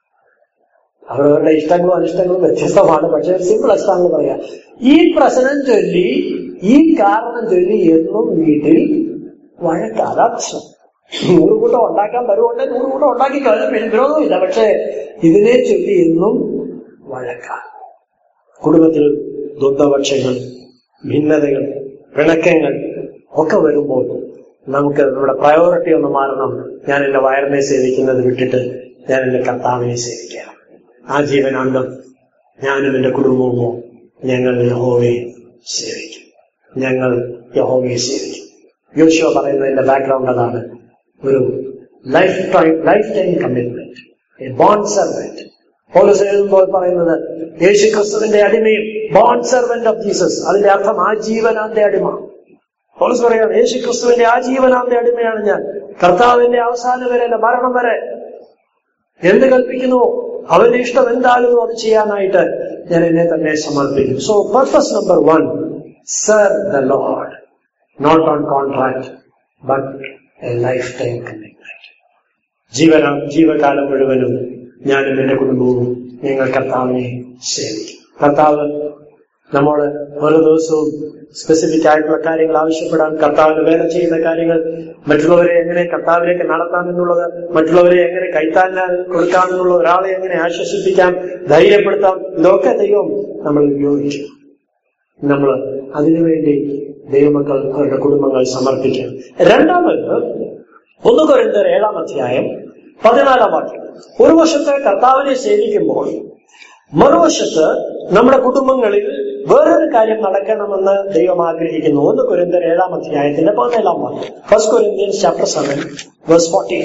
അവരവരുടെ ഇഷ്ടങ്ങളും അനിഷ്ടങ്ങളും വ്യത്യസ്തമാണ്. പക്ഷെ സിമ്പിൾ എക്സാമ്പിൾ പറയാം. ഈ പ്രശ്നം ചൊല്ലി, ഈ കാരണം ചൊല്ലി എന്നും വീട്ടിൽ വഴക്കാതെ പ്രശ്നം. നൂറ് കൂട്ടം ഉണ്ടാക്കാൻ വരുവുണ്ട്, നൂറ് കൂട്ടം ഉണ്ടാക്കി വിരോധമില്ല. പക്ഷെ ഇതിനെ ചൊല്ലി എന്നും വഴക്കാണ്. കുടുംബത്തിൽ ദ്വന്ദ്വപക്ഷങ്ങൾ, ഭിന്നതകൾ, പിണക്കങ്ങൾ ഒക്കെ വരുമ്പോൾ നമുക്ക് നമ്മുടെ പ്രയോറിറ്റി ഒന്ന് മാറണം. ഞാൻ എന്റെ വയറിനെ സേവിക്കുന്നത് വിട്ടിട്ട് ഞാൻ എന്റെ കർത്താവിനെ സേവിക്കണം. ആ ജീവനാന്തം ഞാനും എന്റെ കുടുംബവുമോ ഞങ്ങൾ യഹോവയെ സേവിക്കും, ഞങ്ങൾ യഹോവയെ സേവിക്കും. യോശുവ പറയുന്നതിന്റെ ബാക്ക്ഗ്രൗണ്ട് അതാണ്. ഒരു lifetime lifetime commitment, a bond servant. പൗലോസ് എഴുതുമ്പോൾ പറയുന്നത് യേശു ക്രിസ്തുവിന്റെ അടിമയും ബോണ്ട് സെർവന്റ് ഓഫ് ജീസസ്. അതിന്റെ അർത്ഥം ആജീവനാന്ത അടിമ. പൗലോസ് പറയാണ്, യേശു ക്രിസ്തുവിന്റെ ആജീവനാന്ത അടിമയാണ് ഞാൻ. കർത്താവിന്റെ അവസാനം വരെ, എന്റെ മരണം വരെ എന്ത് കൽപ്പിക്കുന്നുവോ അവന്റെ ഇഷ്ടം എന്തായാലും അത് ചെയ്യാനായിട്ട് ഞാൻ എന്നെ തന്നെ സമർപ്പിക്കും. So purpose number one, serve the lord, not on contract but a lifetime commitment. ജീവന ജീവകാലം മുഴുവനും ഞാനും എന്റെ കുടുംബവും ഞങ്ങൾ കർത്താവിനെ സേവിക്കും. കർത്താവ് നമ്മോട് ഓരോ ദിവസവും സ്പെസിഫിക് ആയിട്ടുള്ള കാര്യങ്ങൾ ആവശ്യപ്പെടാൻ, കർത്താവിന് വേല ചെയ്യുന്ന കാര്യങ്ങൾ, മറ്റുള്ളവരെ എങ്ങനെ കർത്താവിലേക്ക് നടത്താം എന്നുള്ളത്, മറ്റുള്ളവരെ എങ്ങനെ കൈത്താങ്ങാൻ കൊടുക്കാമെന്നുള്ള, ഒരാളെ എങ്ങനെ ആശ്വസിപ്പിക്കാം, ധൈര്യപ്പെടുത്താം, ഇതൊക്കെ ദൈവം നമ്മൾ ഉപയോഗിക്കും. നമ്മൾ അതിനുവേണ്ടി ദൈവമക്കൾ അവരുടെ കുടുംബങ്ങൾ സമർപ്പിക്കാം. രണ്ടാമത് ഒന്ന് കൊരിന്ത്യർ ഏഴാം അധ്യായം പതിനാലാം വാക്യം. ഒരു വശത്ത് കർത്താവിനെ സേവിക്കുമ്പോൾ മറുവശത്ത് നമ്മുടെ കുടുംബങ്ങളിൽ വേറൊരു കാര്യം നടക്കണമെന്ന് ദൈവം ആഗ്രഹിക്കുന്നു. ഒന്ന് കൊരിന്ത്യർ ഏഴാം അധ്യായത്തിന്റെ പതിനേഴാം വാക്യം. First Corinthians chapter seven verse fourteen.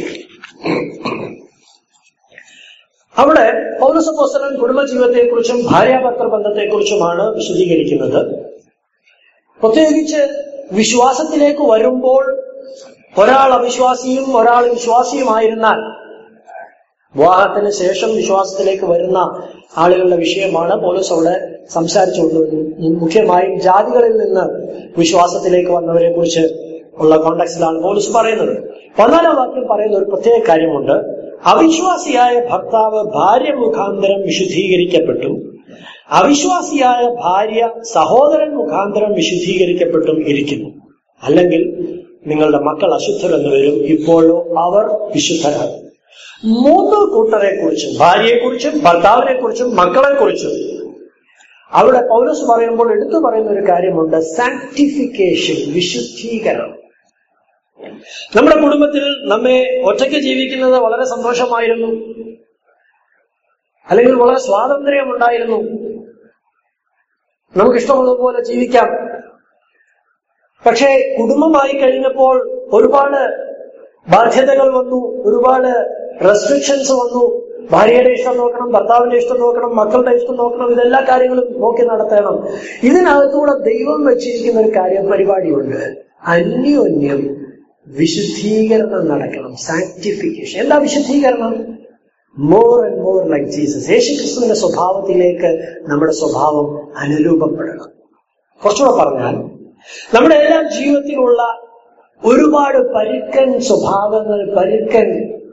അവിടെ പൗലോസ് അപ്പോസ്തലൻ കുടുംബജീവിതത്തെക്കുറിച്ചും ഭാര്യാഭർത്തൃ ബന്ധത്തെക്കുറിച്ചുമാണ് വിശദീകരിക്കുന്നത്. പ്രത്യേകിച്ച് വിശ്വാസത്തിലേക്ക് വരുമ്പോൾ ഒരാൾ അവിശ്വാസിയും ഒരാൾ വിശ്വാസിയുമായിരുന്നാൽ വിവാഹത്തിന് ശേഷം വിശ്വാസത്തിലേക്ക് വരുന്ന ആളുകളുടെ വിഷയമാണ് പൗലോസ് അവിടെ സംസാരിച്ചുകൊണ്ടിരുന്നത്. മുഖ്യമായും ജാതികളിൽ നിന്ന് വിശ്വാസത്തിലേക്ക് വന്നവരെ കുറിച്ച് ഉള്ള കോണ്ടക്സ്റ്റിലാണ് പൗലോസ് പറയുന്നത്. പതിനാലാം വാക്യം പറയുന്ന ഒരു പ്രത്യേക കാര്യമുണ്ട്. അവിശ്വാസിയായ ഭർത്താവ് ഭാര്യ മുഖാന്തരം വിശുദ്ധീകരിക്കപ്പെട്ടും അവിശ്വാസിയായ ഭാര്യ സഹോദരൻ മുഖാന്തരം വിശുദ്ധീകരിക്കപ്പെട്ടും ഇരിക്കുന്നു. അല്ലെങ്കിൽ നിങ്ങളുടെ മക്കൾ അശുദ്ധരെന്ന് വരും, ഇപ്പോഴോ അവർ വിശുദ്ധരാണ്. മൂന്ന് കൂട്ടരെ കുറിച്ചും, ഭാര്യയെക്കുറിച്ചും ഭർത്താവിനെ കുറിച്ചും മക്കളെ കുറിച്ചും അവിടെ പൗലോസ് പറയുമ്പോൾ എടുത്തു പറയുന്ന ഒരു കാര്യമുണ്ട്, സാങ്ക്ടിഫിക്കേഷൻ, വിശുദ്ധീകരണം. നമ്മുടെ കുടുംബത്തിൽ നമ്മെ ഒറ്റയ്ക്ക് ജീവിക്കുന്നത് വളരെ സന്തോഷമായിരുന്നു, അല്ലെങ്കിൽ വളരെ സ്വാതന്ത്ര്യമുണ്ടായിരുന്നു, നമുക്കിഷ്ടമുള്ളതുപോലെ ജീവിക്കാം. പക്ഷേ കുടുംബമായി കഴിഞ്ഞപ്പോൾ ഒരുപാട് ബാധ്യതകൾ വന്നു, ഒരുപാട് റെസ്ട്രിക്ഷൻസ് വന്നു. ഭാര്യയുടെ ഇഷ്ടം നോക്കണം, ഭർത്താവിന്റെ ഇഷ്ടം നോക്കണം, മക്കളുടെ ഇഷ്ടം നോക്കണം, ഇതെല്ലാ കാര്യങ്ങളും നോക്കി നടത്തണം. ഇതിനകത്തൂടെ ദൈവം വെച്ചിരിക്കുന്ന ഒരു കാര്യം പരിപാടിയുണ്ട്, അന്യോന്യം വിശുദ്ധീകരണം നടക്കണം, സാങ്ക്ടിഫിക്കേഷൻ. എന്താ വിശുദ്ധീകരണം? More and more like Jesus. യേശുക്രിസ്തുവിന്റെ സ്വഭാവത്തിലേക്ക് നമ്മുടെ സ്വഭാവം അനുരൂപപ്പെടണം. കുറച്ചുകൂടെ പറഞ്ഞാൽ, നമ്മുടെ എല്ലാ ജീവിതത്തിലുള്ള ഒരുപാട് പരുക്കൻ സ്വഭാവങ്ങൾ, പരുക്കൻ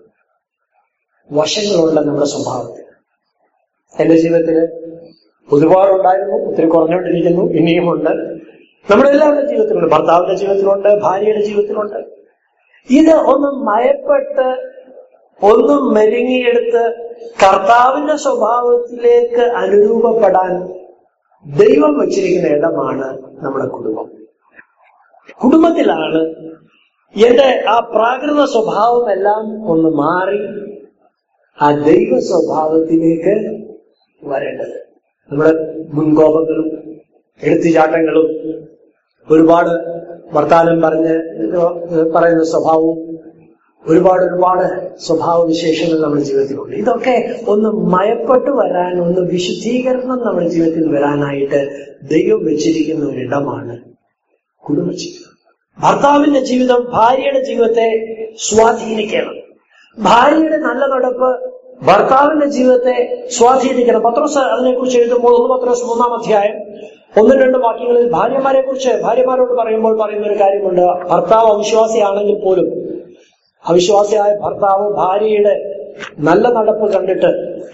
വശങ്ങളുള്ള നമ്മുടെ സ്വഭാവത്തിൽ. എന്റെ ജീവിതത്തില് ഒരുപാടുണ്ടായിരുന്നു, ഒത്തിരി കുറഞ്ഞുകൊണ്ടിരിക്കുന്നു, ഇനിയുമുണ്ട്. നമ്മുടെ എല്ലാവരുടെ ജീവിതത്തിലുണ്ട്, ഭർത്താവിന്റെ ജീവിതത്തിലുണ്ട്, ഭാര്യയുടെ ജീവിതത്തിലുണ്ട്. ഇത് ഒന്ന് മയപ്പെട്ട് ഒന്നും മെരുങ്ങിയെടുത്ത് കർത്താവിന്റെ സ്വഭാവത്തിലേക്ക് അനുരൂപപ്പെടാൻ ദൈവം വച്ചിരിക്കുന്ന ഇടമാണ് നമ്മുടെ കുടുംബം. കുടുംബത്തിലാണ് എന്റെ ആ പ്രാകൃത സ്വഭാവം എല്ലാം ഒന്ന് മാറി ആ ദൈവ സ്വഭാവത്തിലേക്ക് വരേണ്ടത്. നമ്മുടെ മുൻകോപങ്ങളും എടുത്തുചാട്ടങ്ങളും ഒരുപാട് വർത്താനം പറഞ്ഞ് പറയുന്ന സ്വഭാവവും ഒരുപാട് ഒരുപാട് സ്വഭാവ വിശേഷങ്ങൾ നമ്മുടെ ജീവിതത്തിലുണ്ട്. ഇതൊക്കെ ഒന്ന് മയപ്പെട്ടു വരാൻ, ഒന്ന് വിശുദ്ധീകരണം നമ്മുടെ ജീവിതത്തിൽ വരാനായിട്ട് ദൈവം വെച്ചിരിക്കുന്ന ഒരിടമാണ് കുടുംബജീവിതം. ഭർത്താവിന്റെ ജീവിതം ഭാര്യയുടെ ജീവിതത്തെ സ്വാധീനിക്കണം. ഭാര്യയുടെ നല്ല നടപ്പ് ഭർത്താവിന്റെ ജീവിതത്തെ സ്വാധീനിക്കണം. പത്രോസ് അതിനെക്കുറിച്ച് എഴുതുമ്പോൾ ഒന്ന് പത്രോസ് മൂന്നാം അധ്യായം ഒന്നും രണ്ടും വാക്യങ്ങളിൽ ഭാര്യമാരെ കുറിച്ച് ഭാര്യമാരോട് പറയുമ്പോൾ പറയുന്ന ഒരു കാര്യമുണ്ട്. ഭർത്താവ് അവിശ്വാസിയാണെങ്കിൽ പോലും അവിശ്വാസിയായ ഭർത്താവ് ഭാര്യയുടെ നല്ല നടപ്പ് കണ്ടിട്ട്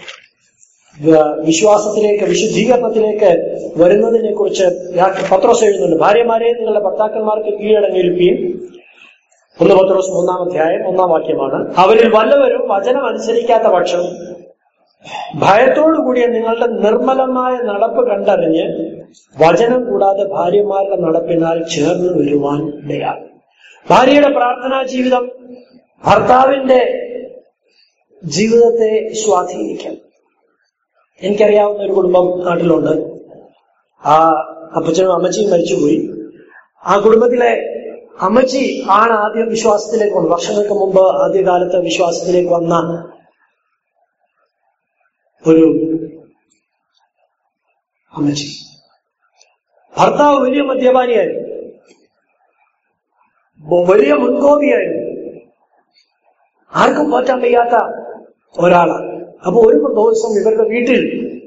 വിശ്വാസത്തിലേക്ക്, വിശുദ്ധീകരണത്തിലേക്ക് വരുന്നതിനെ കുറിച്ച് പത്രോസ് എഴുതുന്നുണ്ട്. ഭാര്യമാരെ നിങ്ങളുടെ ഭർത്താക്കന്മാർക്ക് കീഴടങ്ങിയിരിക്കുകയും, ഒന്ന് പത്രോസ് മൂന്നാം അധ്യായം ഒന്നാം വാക്യമാണ്. അവരിൽ വല്ലവരും വചനം അനുസരിക്കാത്ത പക്ഷം ഭയത്തോടുകൂടിയ നിങ്ങളുടെ നിർമ്മലമായ നടപ്പ് കണ്ടറിഞ്ഞ് വചനം കൂടാതെ ഭാര്യമാരുടെ നടപ്പിനാൽ ചേർന്ന് വരുവാൻ ഇടയാകും. ഭാര്യയുടെ പ്രാർത്ഥനാ ജീവിതം ഭർത്താവിന്റെ ജീവിതത്തെ സ്വാധീനിക്കാം. എനിക്കറിയാവുന്ന ഒരു കുടുംബം നാട്ടിലുണ്ട്. ആ അപ്പച്ചനും അമ്മച്ചിയും മരിച്ചുപോയി. ആ കുടുംബത്തിലെ അമ്മച്ചി ആണ് ആദ്യം വിശ്വാസത്തിലേക്ക് വന്നത്. വർഷങ്ങൾക്ക് മുമ്പ് ആദ്യകാലത്ത് വിശ്വാസത്തിലേക്ക് വന്ന ഒരു അമ്മച്ചി. ഭർത്താവ് വലിയ മദ്യപാനിയായിരുന്നു, വലിയ മുൻകോപിയായിരുന്നു, ആർക്കും മാറ്റാൻ വയ്യാത്ത ഒരാളാണ്. അപ്പൊ ഒരു ദിവസം ഇവരുടെ വീട്ടിൽ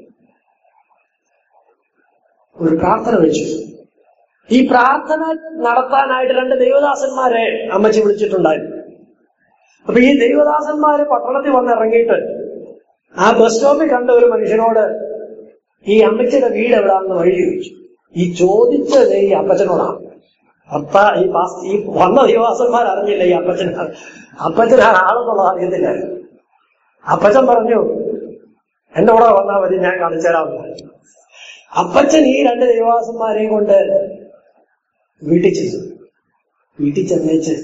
ഒരു പ്രാർത്ഥന വെച്ചു. ഈ പ്രാർത്ഥന നടത്താനായിട്ട് രണ്ട് ദൈവദാസന്മാരെ അമ്മച്ചി വിളിച്ചിട്ടുണ്ടായിരുന്നു. അപ്പൊ ഈ ദൈവദാസന്മാര് പട്ടണത്തിൽ വന്നിറങ്ങിയിട്ട് ആ ബസ് സ്റ്റോപ്പിൽ കണ്ട ഒരു മനുഷ്യനോട് ഈ അമ്മച്ചിയുടെ വീട് എവിടാന്ന് വഴി ചോദിച്ചു. ഈ ചോദിച്ചത് ഈ അപ്പച്ചനോടാണ്. അപ്പ ഈ ഈ വന്ന ദൈവദാസന്മാർ അറിഞ്ഞില്ല ഈ അപ്പച്ചൻ അപ്പച്ചനാണ് ആളെന്നുള്ളത് അറിയത്തില്ല. അപ്പച്ചൻ പറഞ്ഞു, എന്റെ കൂടെ വന്നാൽ മതി, ഞാൻ കാണിച്ചു തരാമെന്ന്. അപ്പച്ചൻ ഈ രണ്ട് ദൈവദാസന്മാരെയും കൊണ്ട് വീട്ടിൽ ചെന്നു. വീട്ടിൽ ചെന്നേച്ച്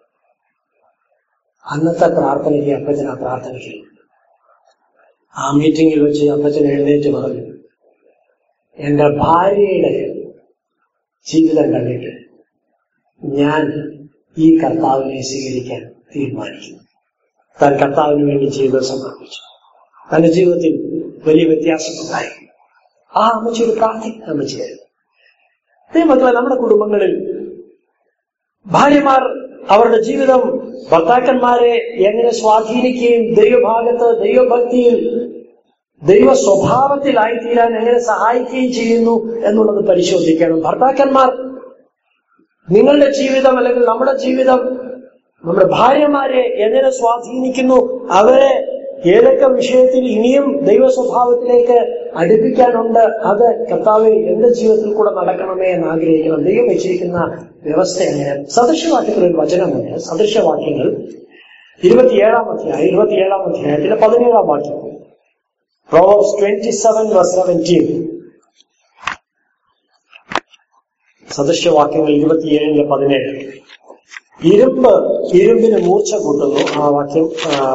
അന്നത്തെ പ്രാർത്ഥനയ്ക്ക് അപ്പച്ചൻ ആ പ്രാർത്ഥനയ്ക്ക് ആ മീറ്റിംഗിൽ വെച്ച് അപ്പച്ചൻ എഴുന്നേറ്റ് പറഞ്ഞു, എന്റെ ഭാര്യയുടെ ജീവിതം കണ്ടിട്ട് ഞാൻ ഈ കർത്താവിനെ സ്വീകരിക്കാൻ തീരുമാനിക്കുന്നു. താൻ കർത്താവിന് വേണ്ടി ജീവിതം സമർപ്പിച്ചു. തന്റെ ജീവിതത്തിൽ വലിയ വ്യത്യാസമുണ്ടായി. ആ അമ്മച്ചി ഒരു പ്രാർത്ഥിക്കുന്ന അമ്മച്ചിയായിരുന്നു. മക്കളെ, നമ്മുടെ കുടുംബങ്ങളിൽ ഭാര്യമാർ അവരുടെ ജീവിതം ഭർത്താക്കന്മാരെ എങ്ങനെ സ്വാധീനിക്കുകയും ദൈവഭാഗത്ത്, ദൈവഭക്തിയിൽ, ദൈവ സ്വഭാവത്തിലായിത്തീരാൻ എങ്ങനെ സഹായിക്കുകയും ചെയ്യുന്നു എന്നുള്ളത് പരിശോധിക്കണം. ഭർത്താക്കന്മാർ നിങ്ങളുടെ ജീവിതം അല്ലെങ്കിൽ നമ്മുടെ ജീവിതം നമ്മുടെ ഭാര്യമാരെ എങ്ങനെ സ്വാധീനിക്കുന്നു, അവരെ ഏതൊക്കെ വിഷയത്തിൽ ഇനിയും ദൈവ സ്വഭാവത്തിലേക്ക് അടുപ്പിക്കാനുണ്ട്, അത് കർത്താവേ എന്റെ ജീവിതത്തിൽ കൂടെ നടക്കണമേ എന്ന് ആഗ്രഹിക്കണം. ദൈവം വെച്ചിരിക്കുന്ന വ്യവസ്ഥ എങ്ങനെ? സദൃശവാക്യങ്ങളിൽ ഒരു വചനമുണ്ട്. സദൃശവാക്യങ്ങൾ ഇരുപത്തിയേഴാം അധ്യായം ഇരുപത്തിയേഴാം അധ്യായത്തിലെ പതിനേഴാം വാക്യം. Proverbs twenty-seven verse seventeen. സദൃശവാക്യങ്ങൾ ഇരുപത്തിയേഴിലെ പതിനേഴ്. ഇരുമ്പ് ഇരുമ്പിന് മൂർച്ച കൂട്ടുന്നു. ആ വാക്യം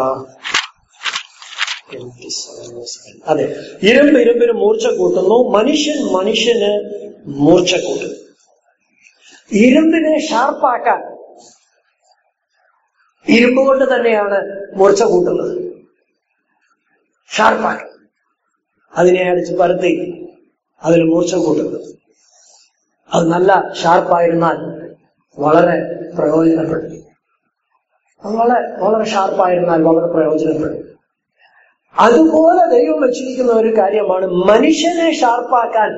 അതെ, ഇരുമ്പ് ഇരുമ്പിന് മൂർച്ച കൂട്ടുന്നു, മനുഷ്യൻ മനുഷ്യന് മൂർച്ച കൂട്ടുന്നു. ഇരുമ്പിനെ ഷാർപ്പാക്കാൻ ഇരുമ്പ് കൊണ്ട് തന്നെയാണ് മൂർച്ച കൂട്ടുന്നത്. ഷാർപ്പാക്കാൻ, അതിനെ അടിച്ച് പരത്തി അതിന് മൂർച്ച കൂട്ടുന്നത്. അത് നല്ല ഷാർപ്പായിരുന്നാൽ വളരെ പ്രയോജനപ്പെടും. വളരെ വളരെ ഷാർപ്പായിരുന്നാൽ വളരെ പ്രയോജനപ്പെടും. അതുപോലെ ദൈവം വെച്ചിരിക്കുന്ന ഒരു കാര്യമാണ് മനുഷ്യനെ ഷാർപ്പാക്കാൻ.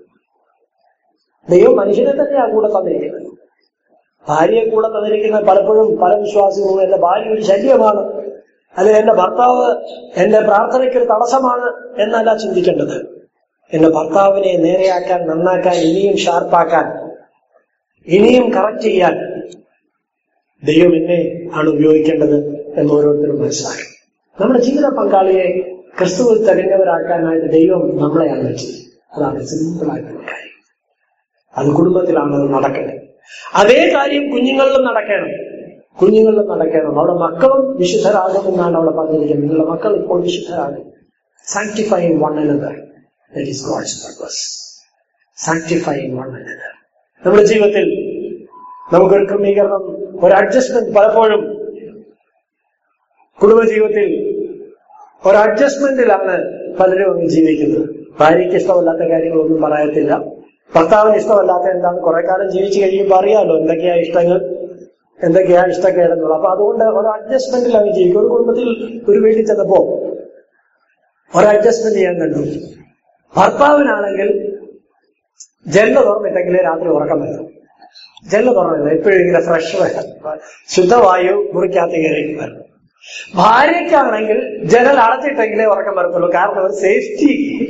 ദൈവം മനുഷ്യനെ തന്നെയാണ് കൂടെ തന്നിരിക്കുന്നത്. ഭാര്യയെ കൂടെ തന്നിരിക്കുന്നത് പലപ്പോഴും പല വിശ്വാസികളും എന്റെ ഭാര്യ ഒരു ശല്യമാണ്, അല്ലെങ്കിൽ എന്റെ ഭർത്താവ് എന്റെ പ്രാർത്ഥനയ്ക്കൊരു തടസ്സമാണ് എന്നല്ല ചിന്തിക്കേണ്ടത്. എന്റെ ഭർത്താവിനെ നേരെയാക്കാൻ, നന്നാക്കാൻ, ഇനിയും ഷാർപ്പാക്കാൻ, ഇനിയും കറക്റ്റ് ചെയ്യാൻ ദൈവം എന്നെ ആണ് ഉപയോഗിക്കേണ്ടത് എന്ന് ഓരോരുത്തരും മനസ്സിലാക്കി. നമ്മുടെ ജീവിത പങ്കാളിയെ ക്രിസ്തുവിൽ തികഞ്ഞവരാക്കാനായിട്ട് ദൈവം നമ്മളെയാണ് വെച്ചത്. അതാണ് സിമ്പിളായിട്ടുള്ള കാര്യം. അത് കുടുംബത്തിലാണ് അത് നടക്കേണ്ടത്. അതേ കാര്യം കുഞ്ഞുങ്ങളിലും നടക്കണം. കുഞ്ഞുങ്ങളിലും നടക്കണം. അവിടെ മക്കളും വിശുദ്ധരാകുമെന്നാണ് അവിടെ പറഞ്ഞിരിക്കുന്നത്. നിങ്ങളുടെ മക്കൾ ഇപ്പോൾ വിശുദ്ധരാകും. Sanctifying one another, that is God's purpose. Sanctifying one another. നമ്മുടെ ജീവിതത്തിൽ നമുക്കൊരു ക്രമീകരണം, ഒരു അഡ്ജസ്റ്റ്മെന്റ് പലപ്പോഴും കുടുംബജീവിതത്തിൽ ഒരു അഡ്ജസ്റ്റ്മെന്റിലാണ് പലരും അങ്ങ് ജീവിക്കുന്നത്. ഭാര്യയ്ക്ക് ഇഷ്ടമല്ലാത്ത കാര്യങ്ങളൊന്നും പറയത്തില്ല, ഭർത്താവിന് ഇഷ്ടമല്ലാത്ത എന്താണ് കുറെ കാലം ജീവിച്ചു കഴിയുമ്പോൾ അറിയാമല്ലോ എന്തൊക്കെയാ ഇഷ്ടങ്ങൾ, എന്തൊക്കെയാ ഇഷ്ടക്കേടെന്നുള്ളത്. അപ്പൊ അതുകൊണ്ട് ഒരു അഡ്ജസ്റ്റ്മെന്റിൽ അങ്ങ് ജീവിക്കും. ഒരു കുടുംബത്തിൽ ഒരു വീട്ടിൽ ചെന്നപ്പോ ഒരു അഡ്ജസ്റ്റ്മെന്റ് ചെയ്യാൻ കണ്ടു. ഭർത്താവിനാണെങ്കിൽ ജനൽ തുറന്നിട്ടെങ്കിലേ രാത്രി ഉറക്കം വരും. ജനൽ തുറന്നില്ല, എപ്പോഴും ഇങ്ങനെ ഫ്രഷ് ശുദ്ധവായു മുറിക്കകത്ത് കയറി വരും. ഭാര്യയ്ക്കാണെങ്കിൽ ജനൽ അടച്ചിട്ടെങ്കിലേ ഉറക്കം വരത്തുള്ളൂ. കാരണം ഒരു സേഫ്റ്റി,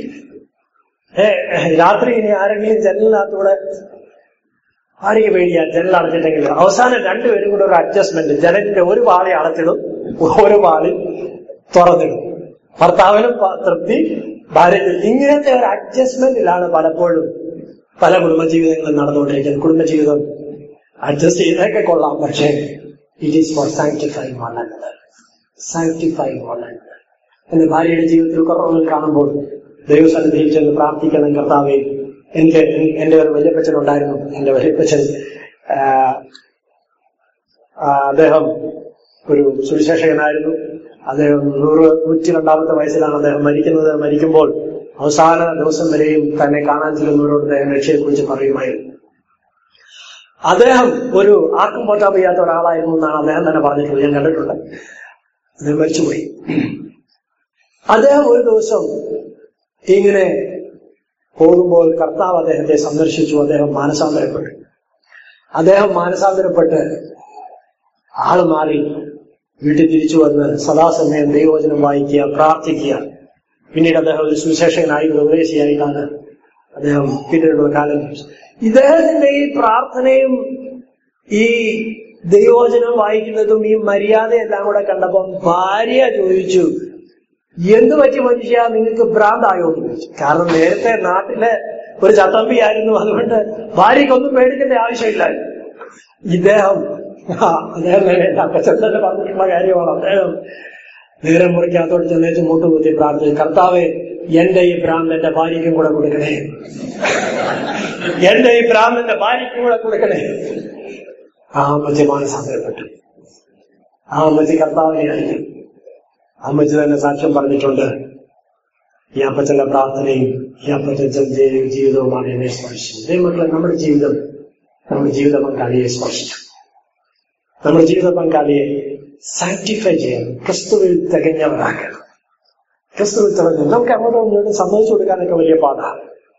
രാത്രി ഇനി ആരെങ്കിലും ജനലിനകത്തൂടെ ഭാര്യയ്ക്ക് പേടിയാ ജനൽ അടച്ചിട്ടെങ്കിൽ. അവസാനം രണ്ടുപേരും കൂടെ ഒരു അഡ്ജസ്റ്റ്മെന്റ്, ജനലിന്റെ ഒരു പാളി അടച്ചിടും, ഒരു പാളി തുറന്നിടും. ഭർത്താവിനും തൃപ്തി, ഭാര്യയ്ക്ക്. ഇങ്ങനത്തെ ഒരു അഡ്ജസ്റ്റ്മെന്റിലാണ് പലപ്പോഴും പല കുടുംബജീവിതങ്ങളും നടന്നുകൊണ്ടിരിക്കുന്നത്. കുടുംബജീവിതം അഡ്ജസ്റ്റ് ചെയ്തൊക്കെ കൊള്ളാം, പക്ഷേ it is for sanctifying one another. Sanctifying one another. എന്റെ ഭാര്യയുടെ ജീവിതത്തിൽ കുറവുകൾ കാണുമ്പോൾ ദൈവസന്നിധിയിൽ ചെന്ന് പ്രാർത്ഥിക്കണം. കർത്താവേ, എനിക്ക് എന്റെ ഒരു വല്യപ്പച്ചൻ ഉണ്ടായിരുന്നു. എന്റെ വല്യപ്പച്ചൻ അദ്ദേഹം ഒരു സുവിശേഷകനായിരുന്നു. അദ്ദേഹം നൂറ് നൂറ്റി രണ്ടാമത്തെ വയസ്സിലാണ് അദ്ദേഹം മരിക്കുന്നത്. മരിക്കുമ്പോൾ അവസാന ദിവസം വരെയും തന്നെ കാണാൻ ചെല്ലുന്നവരോട് അദ്ദേഹം രക്ഷയെക്കുറിച്ച് പറയുമായിരുന്നു. അദ്ദേഹം ഒരു ആർക്കും പോറ്റാൻ വയ്യാത്ത ഒരാളായിരുന്നു എന്നാണ് അദ്ദേഹം തന്നെ പറഞ്ഞിട്ടുള്ളത്. ഞാൻ കണ്ടിട്ടുണ്ട്. അദ്ദേഹം മരിച്ചുപോയി. അദ്ദേഹം ഒരു ദിവസം ഇങ്ങനെ പോകുമ്പോൾ കർത്താവ് അദ്ദേഹത്തെ സന്ദർശിച്ചു. അദ്ദേഹം മാനസാന്തരപ്പെട്ടു. അദ്ദേഹം മാനസാന്തരപ്പെട്ട് ആള് മാറി വീട്ടിൽ തിരിച്ചു വന്ന് സദാസമയം ദൈവവചനം വായിക്കുക, പ്രാർത്ഥിക്കുക. പിന്നീട് അദ്ദേഹം ഒരു സുവിശേഷകനായി, ഉപദേശിയായിട്ടാണ് അദ്ദേഹം പിന്നീടുള്ള കാലം. ഇദ്ദേഹത്തിന്റെ ഈ പ്രാർത്ഥനയും ഈ ദൈവവചനം വായിക്കുന്നതും ഈ മര്യാദയെല്ലാം കൂടെ കണ്ടപ്പം ഭാര്യ ചോദിച്ചു, എന്തു പറ്റി മനുഷ്യ, നിങ്ങൾക്ക് ഭ്രാന്തായോ എന്ന് ചോദിച്ചു. കാരണം നേരത്തെ നാട്ടിലെ ഒരു ചട്ടമ്പിയായിരുന്നു. അതുകൊണ്ട് ഭാര്യയ്ക്കൊന്നും പേടിക്കേണ്ട ആവശ്യമില്ലായിരുന്നു. ഇദ്ദേഹം അദ്ദേഹം അപ്പച്ചൻ തന്നെ പറഞ്ഞിട്ടുള്ള കാര്യമാണ്. അദ്ദേഹം നേരം മുറിക്കകത്തോട് ചെന്നേച്ച് മുട്ടുകുത്തി പ്രാർത്ഥിച്ചു, കർത്താവേ, എന്റെ ഈ ഭ്രാന്ത് എന്റെ ഭാര്യയ്ക്കും കൂടെ കൊടുക്കണേ, എന്റെ ഈ ഭ്രാന്ത് എന്റെ ഭാര്യയ്ക്കും കൂടെ കൊടുക്കണേ. ആ അമ്മച്ചി മാനസാന്തരപ്പെട്ടു. ആ അമ്മച്ചി കർത്താവിനെ അറിഞ്ഞു. അമ്മച്ചി തന്നെ സാക്ഷ്യം പറഞ്ഞിട്ടുണ്ട്, ഈ അപ്പച്ചന്റെ പ്രാർത്ഥനയും ഈ അപ്പച്ചന്റെ ജീവിതവുമാണ് എന്നെ സ്പർശിച്ചത്. ഇതേ മക്കളെ, നമ്മുടെ ജീവിതം നമ്മുടെ ജീവിത പങ്കാളിയെ സ്പർശിച്ചു. നമ്മുടെ ജീവിത പങ്കാളിയെ സാങ്ക്ടിഫൈ ചെയ്യണം, ക്രിസ്തുവിൽ തികഞ്ഞവരാക്കണം. ക്രിസ്തുവിൽ തികഞ്ഞ നമുക്ക് അങ്ങോട്ടും ഇങ്ങോട്ടും സമ്മതിച്ചു കൊടുക്കാനൊക്കെ വലിയ പാടാണ്.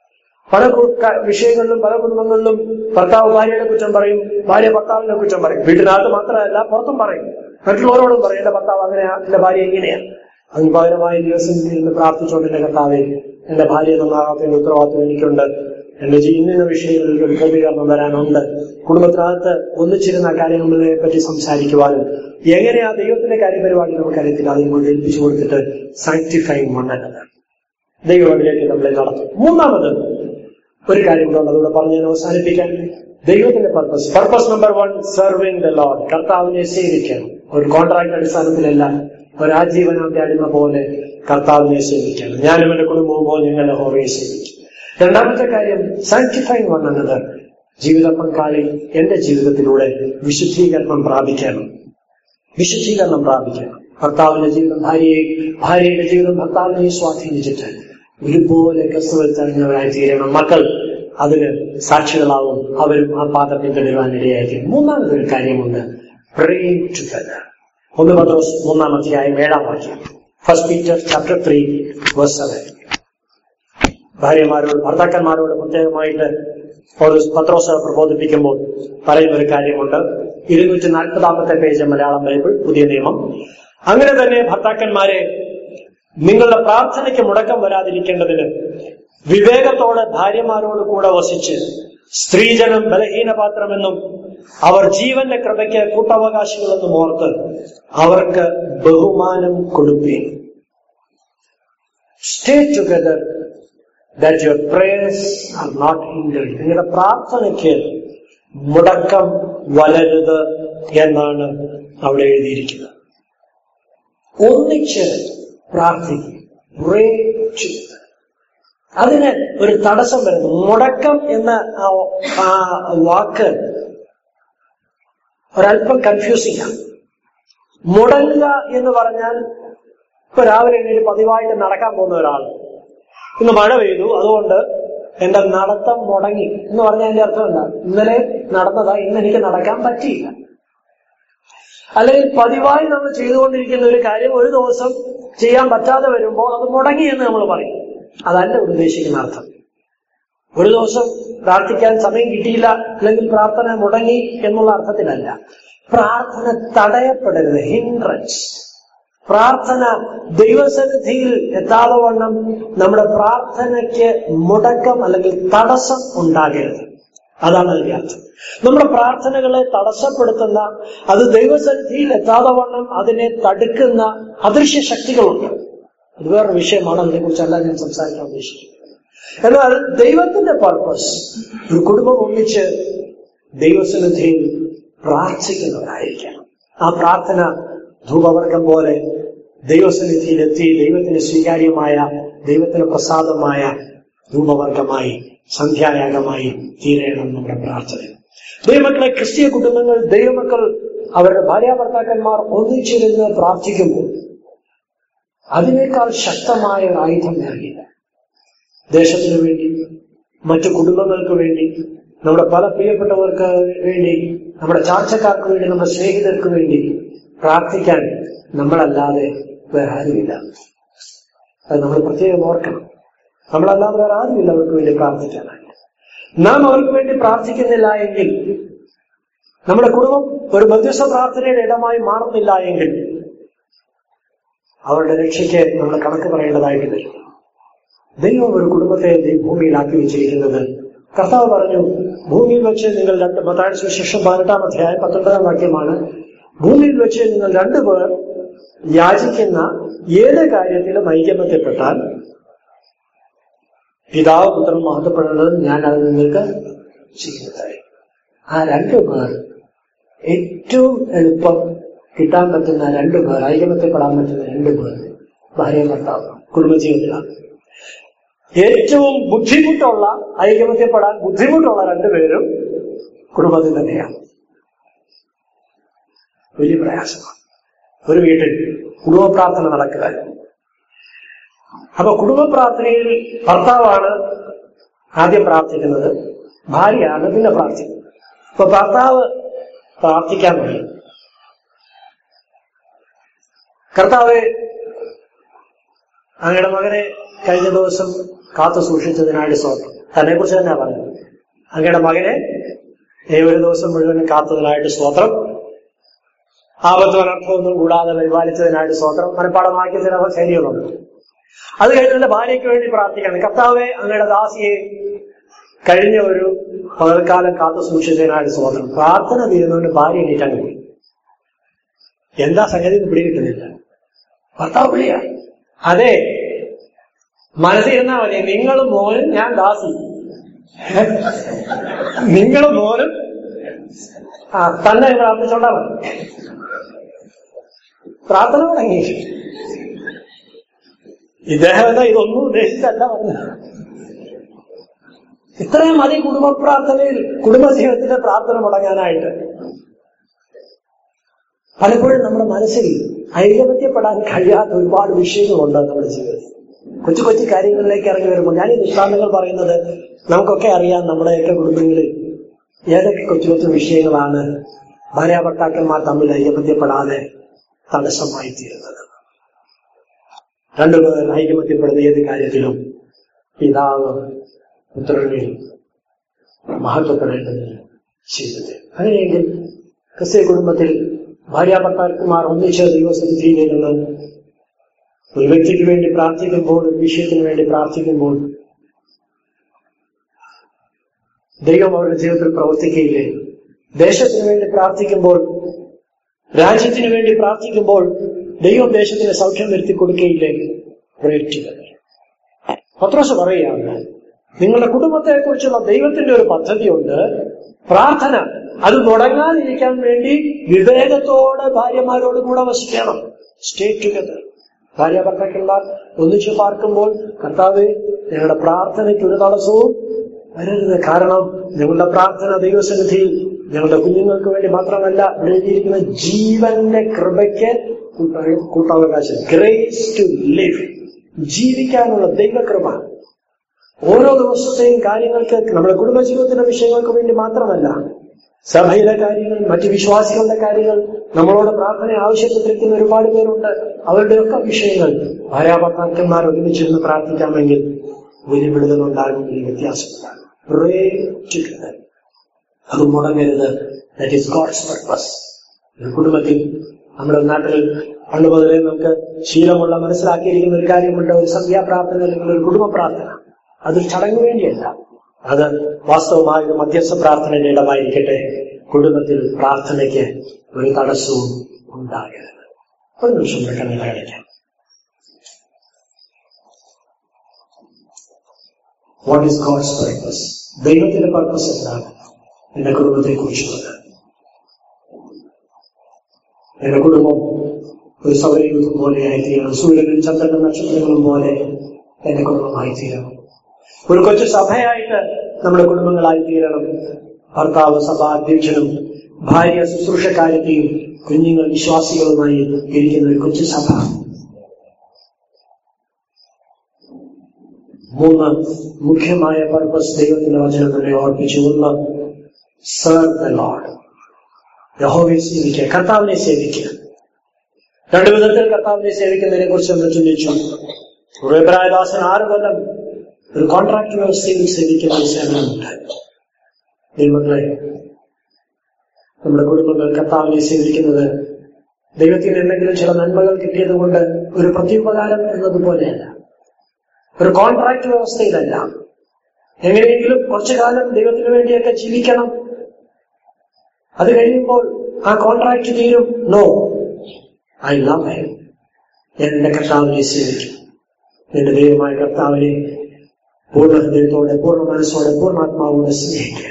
പല വിഷയങ്ങളിലും പല കുടുംബങ്ങളിലും ഭർത്താവ് ഭാര്യയുടെ കുറ്റം പറയും, ഭാര്യ ഭർത്താവിന്റെ കുറ്റം പറയും. വീട്ടിനകത്ത് മാത്രമല്ല പുറത്തും പറയും, മറ്റുള്ളവരോടും പറയും എന്റെ ഭർത്താവ് അങ്ങനെയാ, എന്റെ ഭാര്യ ഇങ്ങനെയാ. അതിന് പകരമായി ദിവസം നിന്ന് പ്രാർത്ഥിച്ചുകൊണ്ട് എന്റെ കർത്താവേ, എന്റെ ഭാര്യ നന്നാകാത്തതിന്റെ ഉത്തരവാദിത്വം എനിക്കുണ്ട്, എന്റെ ഇന്ന വിഷയങ്ങളിൽ ഒരു ക്രമീകരണം വരാനുണ്ട്. കുടുംബത്തിനകത്ത് ഒന്നിച്ചിരുന്ന കാര്യങ്ങളെ പറ്റി സംസാരിക്കുവാനും എങ്ങനെയാ ദൈവത്തിന്റെ കാര്യപരിപാടി നമുക്കറിയത്തില്ല, അതിനോട് ഏൽപ്പിച്ചു കൊടുത്തിട്ട് സാങ്ക്ടിഫൈങ് മണ്ണെന്നത് ദൈവം അതിലേക്ക് നമ്മളെ നടത്തും. മൂന്നാമത് ഒരു കാര്യം കൊണ്ട് അതുകൂടെ പറഞ്ഞ് ഞാൻ അവസാനിപ്പിക്കാൻ, ദൈവത്തിന്റെ purpose. Purpose number one, serving the lord. കർത്താവിനെ സേവിക്കണം. ഒരു കോൺട്രാക്ട് അടിസ്ഥാനത്തിലല്ല, ഒരാജീവനാന്ത അടിമ പോലെ കർത്താവിനെ സേവിക്കണം. ഞാനും എന്റെ കുടുംബവും പോലെ ഞങ്ങൾ യഹോവയെ സേവിക്കും. രണ്ടാമത്തെ കാര്യം, സാങ്ക്ടിഫൈങ് വൺ എന്നത് ജീവിത പങ്കാളി എന്റെ ജീവിതത്തിലൂടെ വിശുദ്ധീകരണം പ്രാപിക്കണം. വിശുദ്ധീകരണം പ്രാപിക്കണം. ഭർത്താവിന്റെ ജീവിതം ഭാര്യയെ, ഭാര്യയുടെ ജീവിതം ഭർത്താവിനെ സ്വാധീനിച്ചിട്ട് ഒരുപോലെ ക്രിസ്തുവിൽ തെളിഞ്ഞവരായി തീരണം. മക്കൾ അതിന് സാക്ഷികളാവും, അവരും ആ പാത പിന്തുടരുവാൻ ഇടയായിരിക്കും. മൂന്നാമതൊരു കാര്യമുണ്ട്, പ്രേയിങ് ടുഗദർ. ഒന്ന് പത്രോസ് മൂന്നാം അധ്യായം ഏഴാം വാക്യം. First Peter chapter three verse seven. ഭാര്യമാരോട് ഭർത്താക്കന്മാരോട് പ്രത്യേകമായിട്ട് പത്രോസ് പ്രബോധിപ്പിക്കുമ്പോൾ പറയുന്ന ഒരു കാര്യമുണ്ട്. ഇരുന്നൂറ്റി നാൽപ്പതാമത്തെ പേജ് മലയാളം ബൈബിൾ പുതിയ നിയമം. അങ്ങനെ തന്നെ ഭർത്താക്കന്മാരെ, നിങ്ങളുടെ പ്രാർത്ഥനയ്ക്ക് മുടക്കം വരാതിരിക്കേണ്ടതിന് വിവേകത്തോടെ ഭാര്യമാരോട് കൂടെ വസിച്ച് സ്ത്രീജനം ബലഹീനപാത്രമെന്നും അവർ ജീവന്റെ കൃപയ്ക്ക് കൂട്ടവകാശികളെന്നും ഓർത്ത് അവർക്ക് ബഹുമാനം കൊടുപ്പീൻ. Stay together that your prayers are not hindered. നിങ്ങളുടെ പ്രാർത്ഥനയ്ക്ക് മുടക്കം വരരുത് എന്നാണ് അവിടെ എഴുതിയിരിക്കുന്നത്. ഒന്നിച്ച് പ്രാർത്ഥിക്കും. അതിന് ഒരു തടസ്സം വരുന്നു. മുടക്കം എന്ന ആ വാക്ക് ഒരല്പം കൺഫ്യൂസിംഗ് ആണ്. മുടങ്ങുക എന്ന് പറഞ്ഞാൽ, ഇപ്പൊ രാവിലെ എണീറ്റ് പതിവായിട്ട് നടക്കാൻ പോകുന്ന ഒരാൾ, ഇന്ന് മഴ പെയ്തു അതുകൊണ്ട് എന്റെ നടത്തം മുടങ്ങി എന്ന് പറഞ്ഞാൽ എന്റെ അർത്ഥം എന്താ? ഇന്നലെ നടന്നതാ, ഇന്ന് എനിക്ക് നടക്കാൻ പറ്റിയില്ല. അല്ലെങ്കിൽ പതിവായി നമ്മൾ ചെയ്തുകൊണ്ടിരിക്കുന്ന ഒരു കാര്യം ഒരു ദിവസം ചെയ്യാൻ പറ്റാതെ വരുമ്പോൾ അത് മുടങ്ങി എന്ന് നമ്മൾ പറയും. അതല്ല ഉദ്ദേശിക്കുന്ന അർത്ഥം. ഒരു ദിവസം പ്രാർത്ഥിക്കാൻ സമയം കിട്ടിയില്ല, അല്ലെങ്കിൽ പ്രാർത്ഥന മുടങ്ങി എന്നുള്ള അർത്ഥത്തിലല്ല. പ്രാർത്ഥന തടയപ്പെടരുത്, ഹിൻഡ്രൻസ്. പ്രാർത്ഥന ദൈവസന്നിധിയിൽ എത്താതെ വണ്ണം നമ്മുടെ പ്രാർത്ഥനയ്ക്ക് മുടക്കം അല്ലെങ്കിൽ തടസ്സം ഉണ്ടാകരുത്. അതാണ് അതിന്റെ അർത്ഥം. നമ്മുടെ പ്രാർത്ഥനകളെ തടസ്സപ്പെടുത്തുന്ന, അത് ദൈവസന്നിധിയിൽ എത്താതെ വണ്ണം അതിനെ തടുക്കുന്ന അദൃശ്യ ശക്തികളുണ്ട്. അത് വേറൊരു വിഷയമാണ്, അതിനെക്കുറിച്ചല്ല ഞാൻ സംസാരിക്കാൻ ഉദ്ദേശിക്കുന്നത്. എന്നാൽ ദൈവത്തിന്റെ പർപ്പസ്, ഒരു കുടുംബം ഒന്നിച്ച് ദൈവസന്നിധിയിൽ പ്രാർത്ഥിക്കുന്നവരായിരിക്കണം. ആ പ്രാർത്ഥന ധൂപവർഗം പോലെ ദൈവസന്നിധിയിലെത്തി ദൈവത്തിന് സ്വീകാര്യമായ, ദൈവത്തിന് പ്രസാദമായ ധൂപവർഗമായി, സന്ധ്യായാഗമായി തീരണം നമ്മുടെ പ്രാർത്ഥന. ദൈവമക്കളെ, ക്രിസ്തീയ കുടുംബങ്ങൾ, ദൈവമക്കൾ അവരുടെ ഭാര്യാഭർത്താക്കന്മാർ ഒന്നിച്ചിരുന്ന് പ്രാർത്ഥിക്കുമ്പോൾ അതിനേക്കാൾ ശക്തമായ ഒരു ആയുധം നൽകില്ല. ദേശത്തിനു വേണ്ടി, മറ്റു കുടുംബങ്ങൾക്ക് വേണ്ടി, നമ്മുടെ പല പ്രിയപ്പെട്ടവർക്ക് വേണ്ടി, നമ്മുടെ ചാർച്ചക്കാർക്ക് വേണ്ടി, നമ്മുടെ സ്നേഹിതർക്ക് വേണ്ടി പ്രാർത്ഥിക്കാൻ നമ്മളല്ലാതെ വേറെ ആരുമില്ല. അത് നമ്മൾ പ്രത്യേകം ഓർക്കണം. നമ്മളല്ലാതെ വേറെ ആരുമില്ല അവർക്ക് വേണ്ടി പ്രാർത്ഥിക്കാനായിട്ട്. നാം അവർക്ക് വേണ്ടി പ്രാർത്ഥിക്കുന്നില്ല എങ്കിൽ, നമ്മുടെ കുടുംബം ഒരു മധ്യസ്ഥ പ്രാർത്ഥനയുടെ ഇടമായി മാറുന്നില്ല എങ്കിൽ, അവരുടെ രക്ഷയ്ക്ക് നമ്മൾ കണക്ക് പറയേണ്ടതായിട്ട് വരും. ദൈവം ഒരു കുടുംബത്തെ ഭൂമിയിലാക്കി വെച്ചിരിക്കുന്നത്, കർത്താവ് പറഞ്ഞു, ഭൂമിയിൽ വെച്ച് നിങ്ങൾ രണ്ട്, മത്തായിയുടെ സുവിശേഷം പതിനെട്ടാം അധ്യായം പത്തൊൻപതാം വാക്യമാണ്, ഭൂമിയിൽ വെച്ച് നിങ്ങൾ രണ്ടുപേർ യാചിക്കുന്ന ഏത് കാര്യത്തിലും ഐകമത്യപ്പെട്ടാൽ പിതാവ് പുത്രൻ മഹത്വപ്പെടുന്നത് ഞാൻ അത് നിങ്ങൾക്ക് ചെയ്യുന്നതായി. ആ രണ്ടു പേർ, ഏറ്റവും എളുപ്പം കിട്ടാൻ പറ്റുന്ന രണ്ടു പേർ, ഐകമത്യപ്പെടാൻ പറ്റുന്ന രണ്ടു പേർ ഭാര്യ ഭർത്താവ് കുടുംബജീവിതത്തിലാണ്. ഏറ്റവും ബുദ്ധിമുട്ടുള്ള, ഐകമത്യപ്പെടാൻ ബുദ്ധിമുട്ടുള്ള രണ്ടുപേരും കുടുംബത്തിൽ തന്നെയാണ്. വലിയ പ്രയാസമാണ് ഒരു വീട്ടിൽ കുടുംബ പ്രാർത്ഥന നടക്കുക. അപ്പൊ കുടുംബ പ്രാർത്ഥനയിൽ ഭർത്താവാണ് ആദ്യം പ്രാർത്ഥിക്കുന്നത്, ഭാര്യയാണ് പിന്നെ പ്രാർത്ഥിക്കുന്നത്. അപ്പൊ ഭർത്താവ് പ്രാർത്ഥിക്കാൻ കഴിയും. കർത്താവെ, അങ്ങയുടെ മകനെ കഴിഞ്ഞ ദിവസം കാത്തു സൂക്ഷിച്ചതിനായിട്ട് സ്തോത്രം. തന്നെ കുറിച്ച് തന്നെയാ പറയുന്നത്. അങ്ങയുടെ മകനെ ഈ ഒരു ദിവസം മുഴുവൻ കാത്തതിനായിട്ട് സ്തോത്രം. ആപത്തും അനർത്ഥമൊന്നും കൂടാതെ പരിപാലിച്ചതിനായിട്ട് സ്തോത്രം. മനഃപ്പാടമാക്കിയ ചില ശൈലികളുണ്ട്. അത് കഴിഞ്ഞ് എന്റെ ഭാര്യയ്ക്ക് വേണ്ടി പ്രാർത്ഥിക്കണം. കർത്താവെ, അങ്ങയുടെ ദാസിയെ കഴിഞ്ഞ ഒരു പകൽക്കാലം കാത്തു സൂക്ഷിച്ചതിനായിട്ട് സ്തോത്രം. പ്രാർത്ഥന തീരുന്നവന് ഭാര്യ എണീറ്റാൻ കഴിയും. എന്താ സംഗതി എന്ന് പിടികിട്ടുന്നില്ല. ഭർത്താവ് വിളിയാ. അതെ, മനസ്സിരുന്നാ മതി. നിങ്ങളും മോനും ഞാൻ ദാസി. നിങ്ങളും മോനും ആ തന്നെ പ്രാർത്ഥിച്ചോണ്ടാ മതി. പ്രാർത്ഥന തുടങ്ങി. ഇദ്ദേഹം എന്താ ഇതൊന്നും ഉദ്ദേശിച്ചല്ല പറഞ്ഞത്. ഇത്രയും മതി കുടുംബ പ്രാർത്ഥനയിൽ, കുടുംബജീവിതത്തിന്റെ പ്രാർത്ഥന മുടങ്ങാനായിട്ട്. പലപ്പോഴും നമ്മുടെ മനസ്സിൽ ഐകമത്യപ്പെടാൻ കഴിയാത്ത ഒരുപാട് വിഷയങ്ങളുണ്ട് നമ്മുടെ ജീവിതത്തിൽ. കൊച്ചു കൊച്ചു കാര്യങ്ങളിലേക്ക് ഇറങ്ങി വരുമ്പോൾ ഞാൻ ഈ ദൃഷ്ടാന്തങ്ങൾ പറയുന്നത് നമുക്കൊക്കെ അറിയാം. നമ്മുടെയൊക്കെ കുടുംബങ്ങളിൽ ഏതൊക്കെ കൊച്ചു കൊച്ചു വിഷയങ്ങളാണ് ഭാര്യാഭർത്താക്കന്മാർ തമ്മിൽ ഐകമത്യപ്പെടാതെ തടസ്സമായി തീരുന്നത്. രണ്ടുപേർ ഐകമത്യപ്പെടുന്ന ഏത് കാര്യത്തിലും പിതാവ് പുത്രനിൽ മഹത്വപ്പെടേണ്ടതിന് ജീവിതത്തിൽ. അങ്ങനെയെങ്കിൽ ക്രിസ്തീയ കുടുംബത്തിൽ ഭാര്യാഭർത്താക്കന്മാർ ഒന്നിച്ച് ദൈവസന്നിധിയിൽ നിന്ന് ഒരു വ്യക്തിക്ക് വേണ്ടി പ്രാർത്ഥിക്കുമ്പോൾ, ഒരു വിഷയത്തിന് വേണ്ടി പ്രാർത്ഥിക്കുമ്പോൾ ദൈവം അവരുടെ ജീവിതത്തിൽ പ്രവർത്തിക്കുകയില്ലേ? ദേശത്തിന് വേണ്ടി പ്രാർത്ഥിക്കുമ്പോൾ, രാജ്യത്തിന് വേണ്ടി പ്രാർത്ഥിക്കുമ്പോൾ ദൈവം ദേശത്തിന് സൗഖ്യം വരുത്തി കൊടുക്കുകയില്ലേ? പ്രേക്ഷികൾ പത്രോസ് പറയുകയാണ്, നിങ്ങളുടെ കുടുംബത്തെക്കുറിച്ചുള്ള ദൈവത്തിന്റെ ഒരു പദ്ധതിയുണ്ട്. പ്രാർത്ഥന അത് മുടങ്ങാതിരിക്കാൻ വേണ്ടി വിവേകത്തോടെ ഭാര്യമാരോട് കൂടെ വസിക്കണം. Stay together. ഭാര്യ ഭർത്താക്കന്മാർ ഒന്നിച്ചു പാർക്കുമ്പോൾ കർത്താവേ, ഞങ്ങളുടെ പ്രാർത്ഥനയ്ക്ക് ഒരു തടസ്സവും വരരുത്. കാരണം ഞങ്ങളുടെ പ്രാർത്ഥന ദൈവസന്നിധിയിൽ ഞങ്ങളുടെ കുഞ്ഞുങ്ങൾക്ക് വേണ്ടി മാത്രമല്ല, എഴുതിയിരിക്കുന്ന ജീവന്റെ കൃപയ്ക്ക് കൂട്ടാവകാശം. ഗ്രേസ് ടു ലിവ്, ജീവിക്കാനുള്ള ദൈവകൃപ. ഓരോ ദിവസത്തെയും കാര്യങ്ങൾക്ക്, നമ്മുടെ കുടുംബജീവിതത്തിന്റെ വിഷയങ്ങൾക്ക് വേണ്ടി മാത്രമല്ല, സഭയിലെ കാര്യങ്ങൾ, മറ്റു വിശ്വാസികളുടെ കാര്യങ്ങൾ, നമ്മളോട് പ്രാർത്ഥന ആവശ്യപ്പെട്ടിരിക്കുന്ന ഒരുപാട് പേരുണ്ട്. അവരുടെയൊക്കെ വിഷയങ്ങൾ ഭാര്യാഭർത്താക്കന്മാർ ഒരുമിച്ചിരുന്ന് പ്രാർത്ഥിക്കാമെങ്കിൽ വലിയ വിടുതലുണ്ടാകുമെങ്കിൽ വ്യത്യാസമുണ്ടാകും. അത് മുടങ്ങരുത്. That is God's purpose. ഒരു കുടുംബത്തിൽ, നമ്മുടെ നാട്ടിൽ പണ്ട് മുതലേ നമുക്ക് ശീലമുള്ള മനസ്സിലാക്കിയിരിക്കുന്ന ഒരു കാര്യമുണ്ട്. ഒരു സന്ധ്യാപ്രാർത്ഥന അല്ലെങ്കിൽ ഒരു കുടുംബ പ്രാർത്ഥന. അതൊരു ചടങ്ങ് വേണ്ടിയല്ല, അത് വാസ്തവമായ ഒരു മധ്യസ്ഥ പ്രാർത്ഥനയുടെ ഇടമായിരിക്കട്ടെ. കുടുംബത്തിൽ പ്രാർത്ഥനയ്ക്ക് ഒരു തടസ്സവും ഉണ്ടാകരുത്. ഒരു നിമിഷം കണ്ണു കാണിക്കാം. What is God's purpose? ദൈവത്തിന്റെ പർപ്പസ് എന്താണ് എന്റെ കുടുംബത്തെ കുറിച്ചുള്ളത്? എന്റെ കുടുംബം ഒരു സൗരയൂഥം പോലെയായി തീരണം. സൂര്യനും ചന്ദ്രനും നക്ഷത്രങ്ങളും പോലെ എന്റെ കുടുംബമായി തീരണം. ഒരു കൊച്ചു സഭയായിട്ട് നമ്മുടെ കുടുംബങ്ങളായി തീരണം. ഭർത്താവ് സഭാധ്യക്ഷനും ഭാര്യ ശുശ്രൂഷക്കാരത്തെയും കുഞ്ഞുങ്ങൾ വിശ്വാസികളുമായി ഇരിക്കുന്ന ഒരു കൊച്ചു സഭ. മൂന്ന് മുഖ്യമായ പർപ്പസ് ദൈവത്തിന്റെ വചനം തന്നെ ഓർപ്പിച്ചു. ഒന്ന്, സെർവ് ദ ലോർഡ്, യഹോവയെ സേവിക്കുക, കർത്താവിനെ സേവിക്കുക. രണ്ടു വിധത്തിൽ കർത്താവിനെ സേവിക്കുന്നതിനെ കുറിച്ച് നമ്മൾ ചിന്തിച്ചു. എബ്രായദാസൻ ആറ് കൊല്ലം ഒരു കോൺട്രാക്ട് വ്യവസ്ഥയിൽ സേവിക്കുന്ന ഒരു സേവനമുണ്ട്. ദൈവങ്ങളെ, നമ്മുടെ കുടുംബങ്ങൾ കർത്താവിനെ സേവിക്കുന്നത് ദൈവത്തിന് എന്തെങ്കിലും ചില നന്മകൾ കിട്ടിയത് കൊണ്ട് ഒരു പ്രത്യുപകാരം എന്നതുപോലെയല്ല, ഒരു കോൺട്രാക്ട് വ്യവസ്ഥയിലല്ല. എങ്ങനെയെങ്കിലും കുറച്ചു കാലം ദൈവത്തിന് വേണ്ടിയൊക്കെ ജീവിക്കണം, അത് കഴിയുമ്പോൾ ആ കോൺട്രാക്ട് തീരും. No, I love him. ഞാൻ എന്റെ കർത്താവിനെ സേവിക്കും. എന്റെ ദൈവമായ കർത്താവിനെ പൂർണ്ണ ഹൃദയത്തോടെ, പൂർണ്ണ മനസ്സോടെ, പൂർണ്ണാത്മാവോടെ സ്നേഹിക്കുക.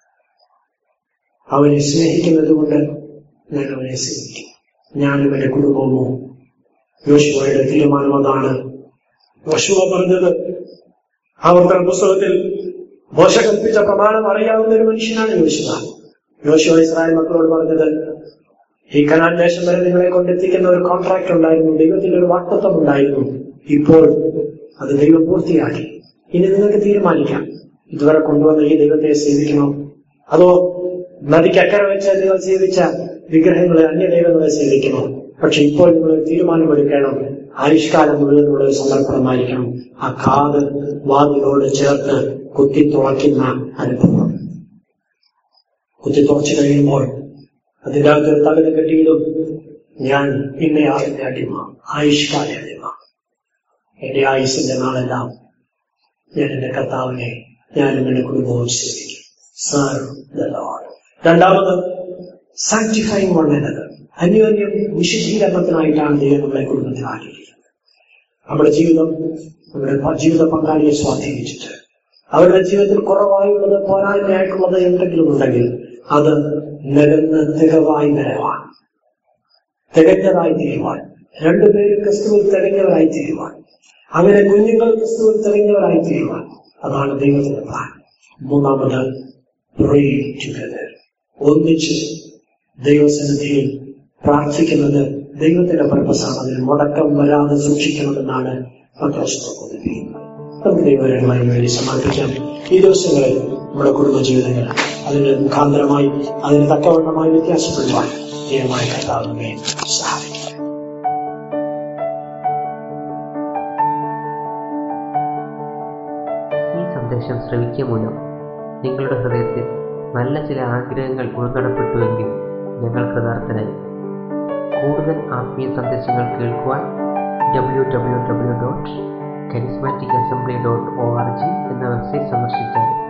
അവനെ സ്നേഹിക്കുന്നത് കൊണ്ട് ഞാൻ അവനെ സേവിക്കും. ഞാനും എന്റെ കുടുംബവും. യോശുവയുടെ തീരുമാനം അതാണ്. യോശുവ പറഞ്ഞത്, ആവർത്തന പുസ്തകത്തിൽ മോശ കൽപ്പിച്ച പ്രമാണം അറിയാവുന്ന ഒരു മനുഷ്യനാണ് യോശുവ. യോശുവ ഇസ്രായേൽ മക്കളോട് പറഞ്ഞത്, ഈ കനാൻ ദേശം വരെ നിങ്ങളെ കൊണ്ടെത്തിക്കുന്ന ഒരു കോൺട്രാക്ട് ഉണ്ടായിരുന്നു, ദൈവത്തിന്റെ ഒരു വാഗ്ദത്തം ഉണ്ടായിരുന്നു. ഇപ്പോൾ അത് ദൈവം പൂർത്തിയാക്കി. ഇനി നിങ്ങൾക്ക് തീരുമാനിക്കാം, ഇതുവരെ കൊണ്ടുവന്ന ഈ ദൈവത്തെ സേവിക്കണോ, അതോ നദിക്കക്കരെ വെച്ച് നിങ്ങൾ സേവിച്ച വിഗ്രഹങ്ങളെ, അന്യദൈവങ്ങളെ സേവിക്കണോ? പക്ഷെ ഇപ്പോൾ നിങ്ങൾ തീരുമാനമെടുക്കണം. ആയുഷ്കാലം മുഴുവനുള്ള ഒരു സമർപ്പണമായിരിക്കണം ആ കാത് വാതിലോട് ചേർത്ത് കുത്തിത്തുളയ്ക്കുന്ന അനുഭവം. കുത്തിത്തുളച്ചു കഴിയുമ്പോൾ അതിൻ്റെ അകത്തൊരു തകട് കെട്ടിയതും ഞാൻ ഇന്നയാളിന്റെ അടിമ, ആയുഷ്കാല അടിമ, എന്റെ ആയുസിന്റെ നാളെല്ലാം ഞാൻ എന്റെ കർത്താവിനെ ഞാനും എന്റെ കുടുംബവും സേവിക്കും. Serve the lord. രണ്ടാമത് സാങ്ക്ടിഫൈങ് വൺ അനദർ. അന്യോന്യം വിശുദ്ധീകരണത്തിനായിട്ടാണ് ദൈവം നമ്മളെ കുടുംബത്തിൽ ആക്കിയിരിക്കുന്നത്. നമ്മുടെ ജീവിതം നമ്മുടെ ജീവിത പങ്കാളിയെ സ്വാധീനിച്ചിട്ട് അവരുടെ ജീവിതത്തിൽ കുറവായുള്ളത് പോരായ്മയായിട്ടുള്ളത് എന്തെങ്കിലും ഉണ്ടെങ്കിൽ അത് നിരന്ന് തികവായി നിലവാൻ, തികഞ്ഞതായി തീരുവാൻ, രണ്ടുപേരും ക്രിസ്തുവിൽ തികഞ്ഞവരായി തീരുവാൻ, അങ്ങനെ കുഞ്ഞുങ്ങൾ ക്രിസ്തുവിൽ തികഞ്ഞവരായി തീരുവാൻ, അതാണ് ദൈവത്തിന്റെ പ്ലാൻ. മൂന്നാമത് pray together. ഒന്നിച്ച് ദൈവസന്നിധിയിൽ പ്രാർത്ഥിക്കുന്നത് ദൈവത്തിന്റെ പർപ്പസാണ്. അതിന് മുടക്കം വരാതെ സൂക്ഷിക്കണമെന്നാണ് പത്രോസ് പറയുന്നത്. നമുക്ക് ദൈവകരമായി വേണ്ടി സമർപ്പിക്കാം. ഈ ദിവസങ്ങളിൽ നമ്മുടെ കുടുംബജീവിതങ്ങൾ അതിന് മുഖാന്തരമായി അതിന് തക്കവണ്ണമായി വ്യത്യാസപ്പെടുവാൻ ദൈവമായ കർത്താവ് നമ്മെ സഹായിക്കും.
ഈ സന്ദേശം ശ്രവിക്കുക മൂലം നിങ്ങളുടെ ഹൃദയത്തിൽ നല്ല ചില ആഗ്രഹങ്ങൾ ഉൾനടപ്പെട്ടുവെങ്കിൽ ഞങ്ങൾ കൃതാർത്ഥനായി. കൂടുതൽ ആത്മീയ സന്ദേശങ്ങൾ കേൾക്കുവാൻ W W W dot charismatic assembly dot O R G എന്ന വെബ്സൈറ്റ് സന്ദർശിച്ചാൽ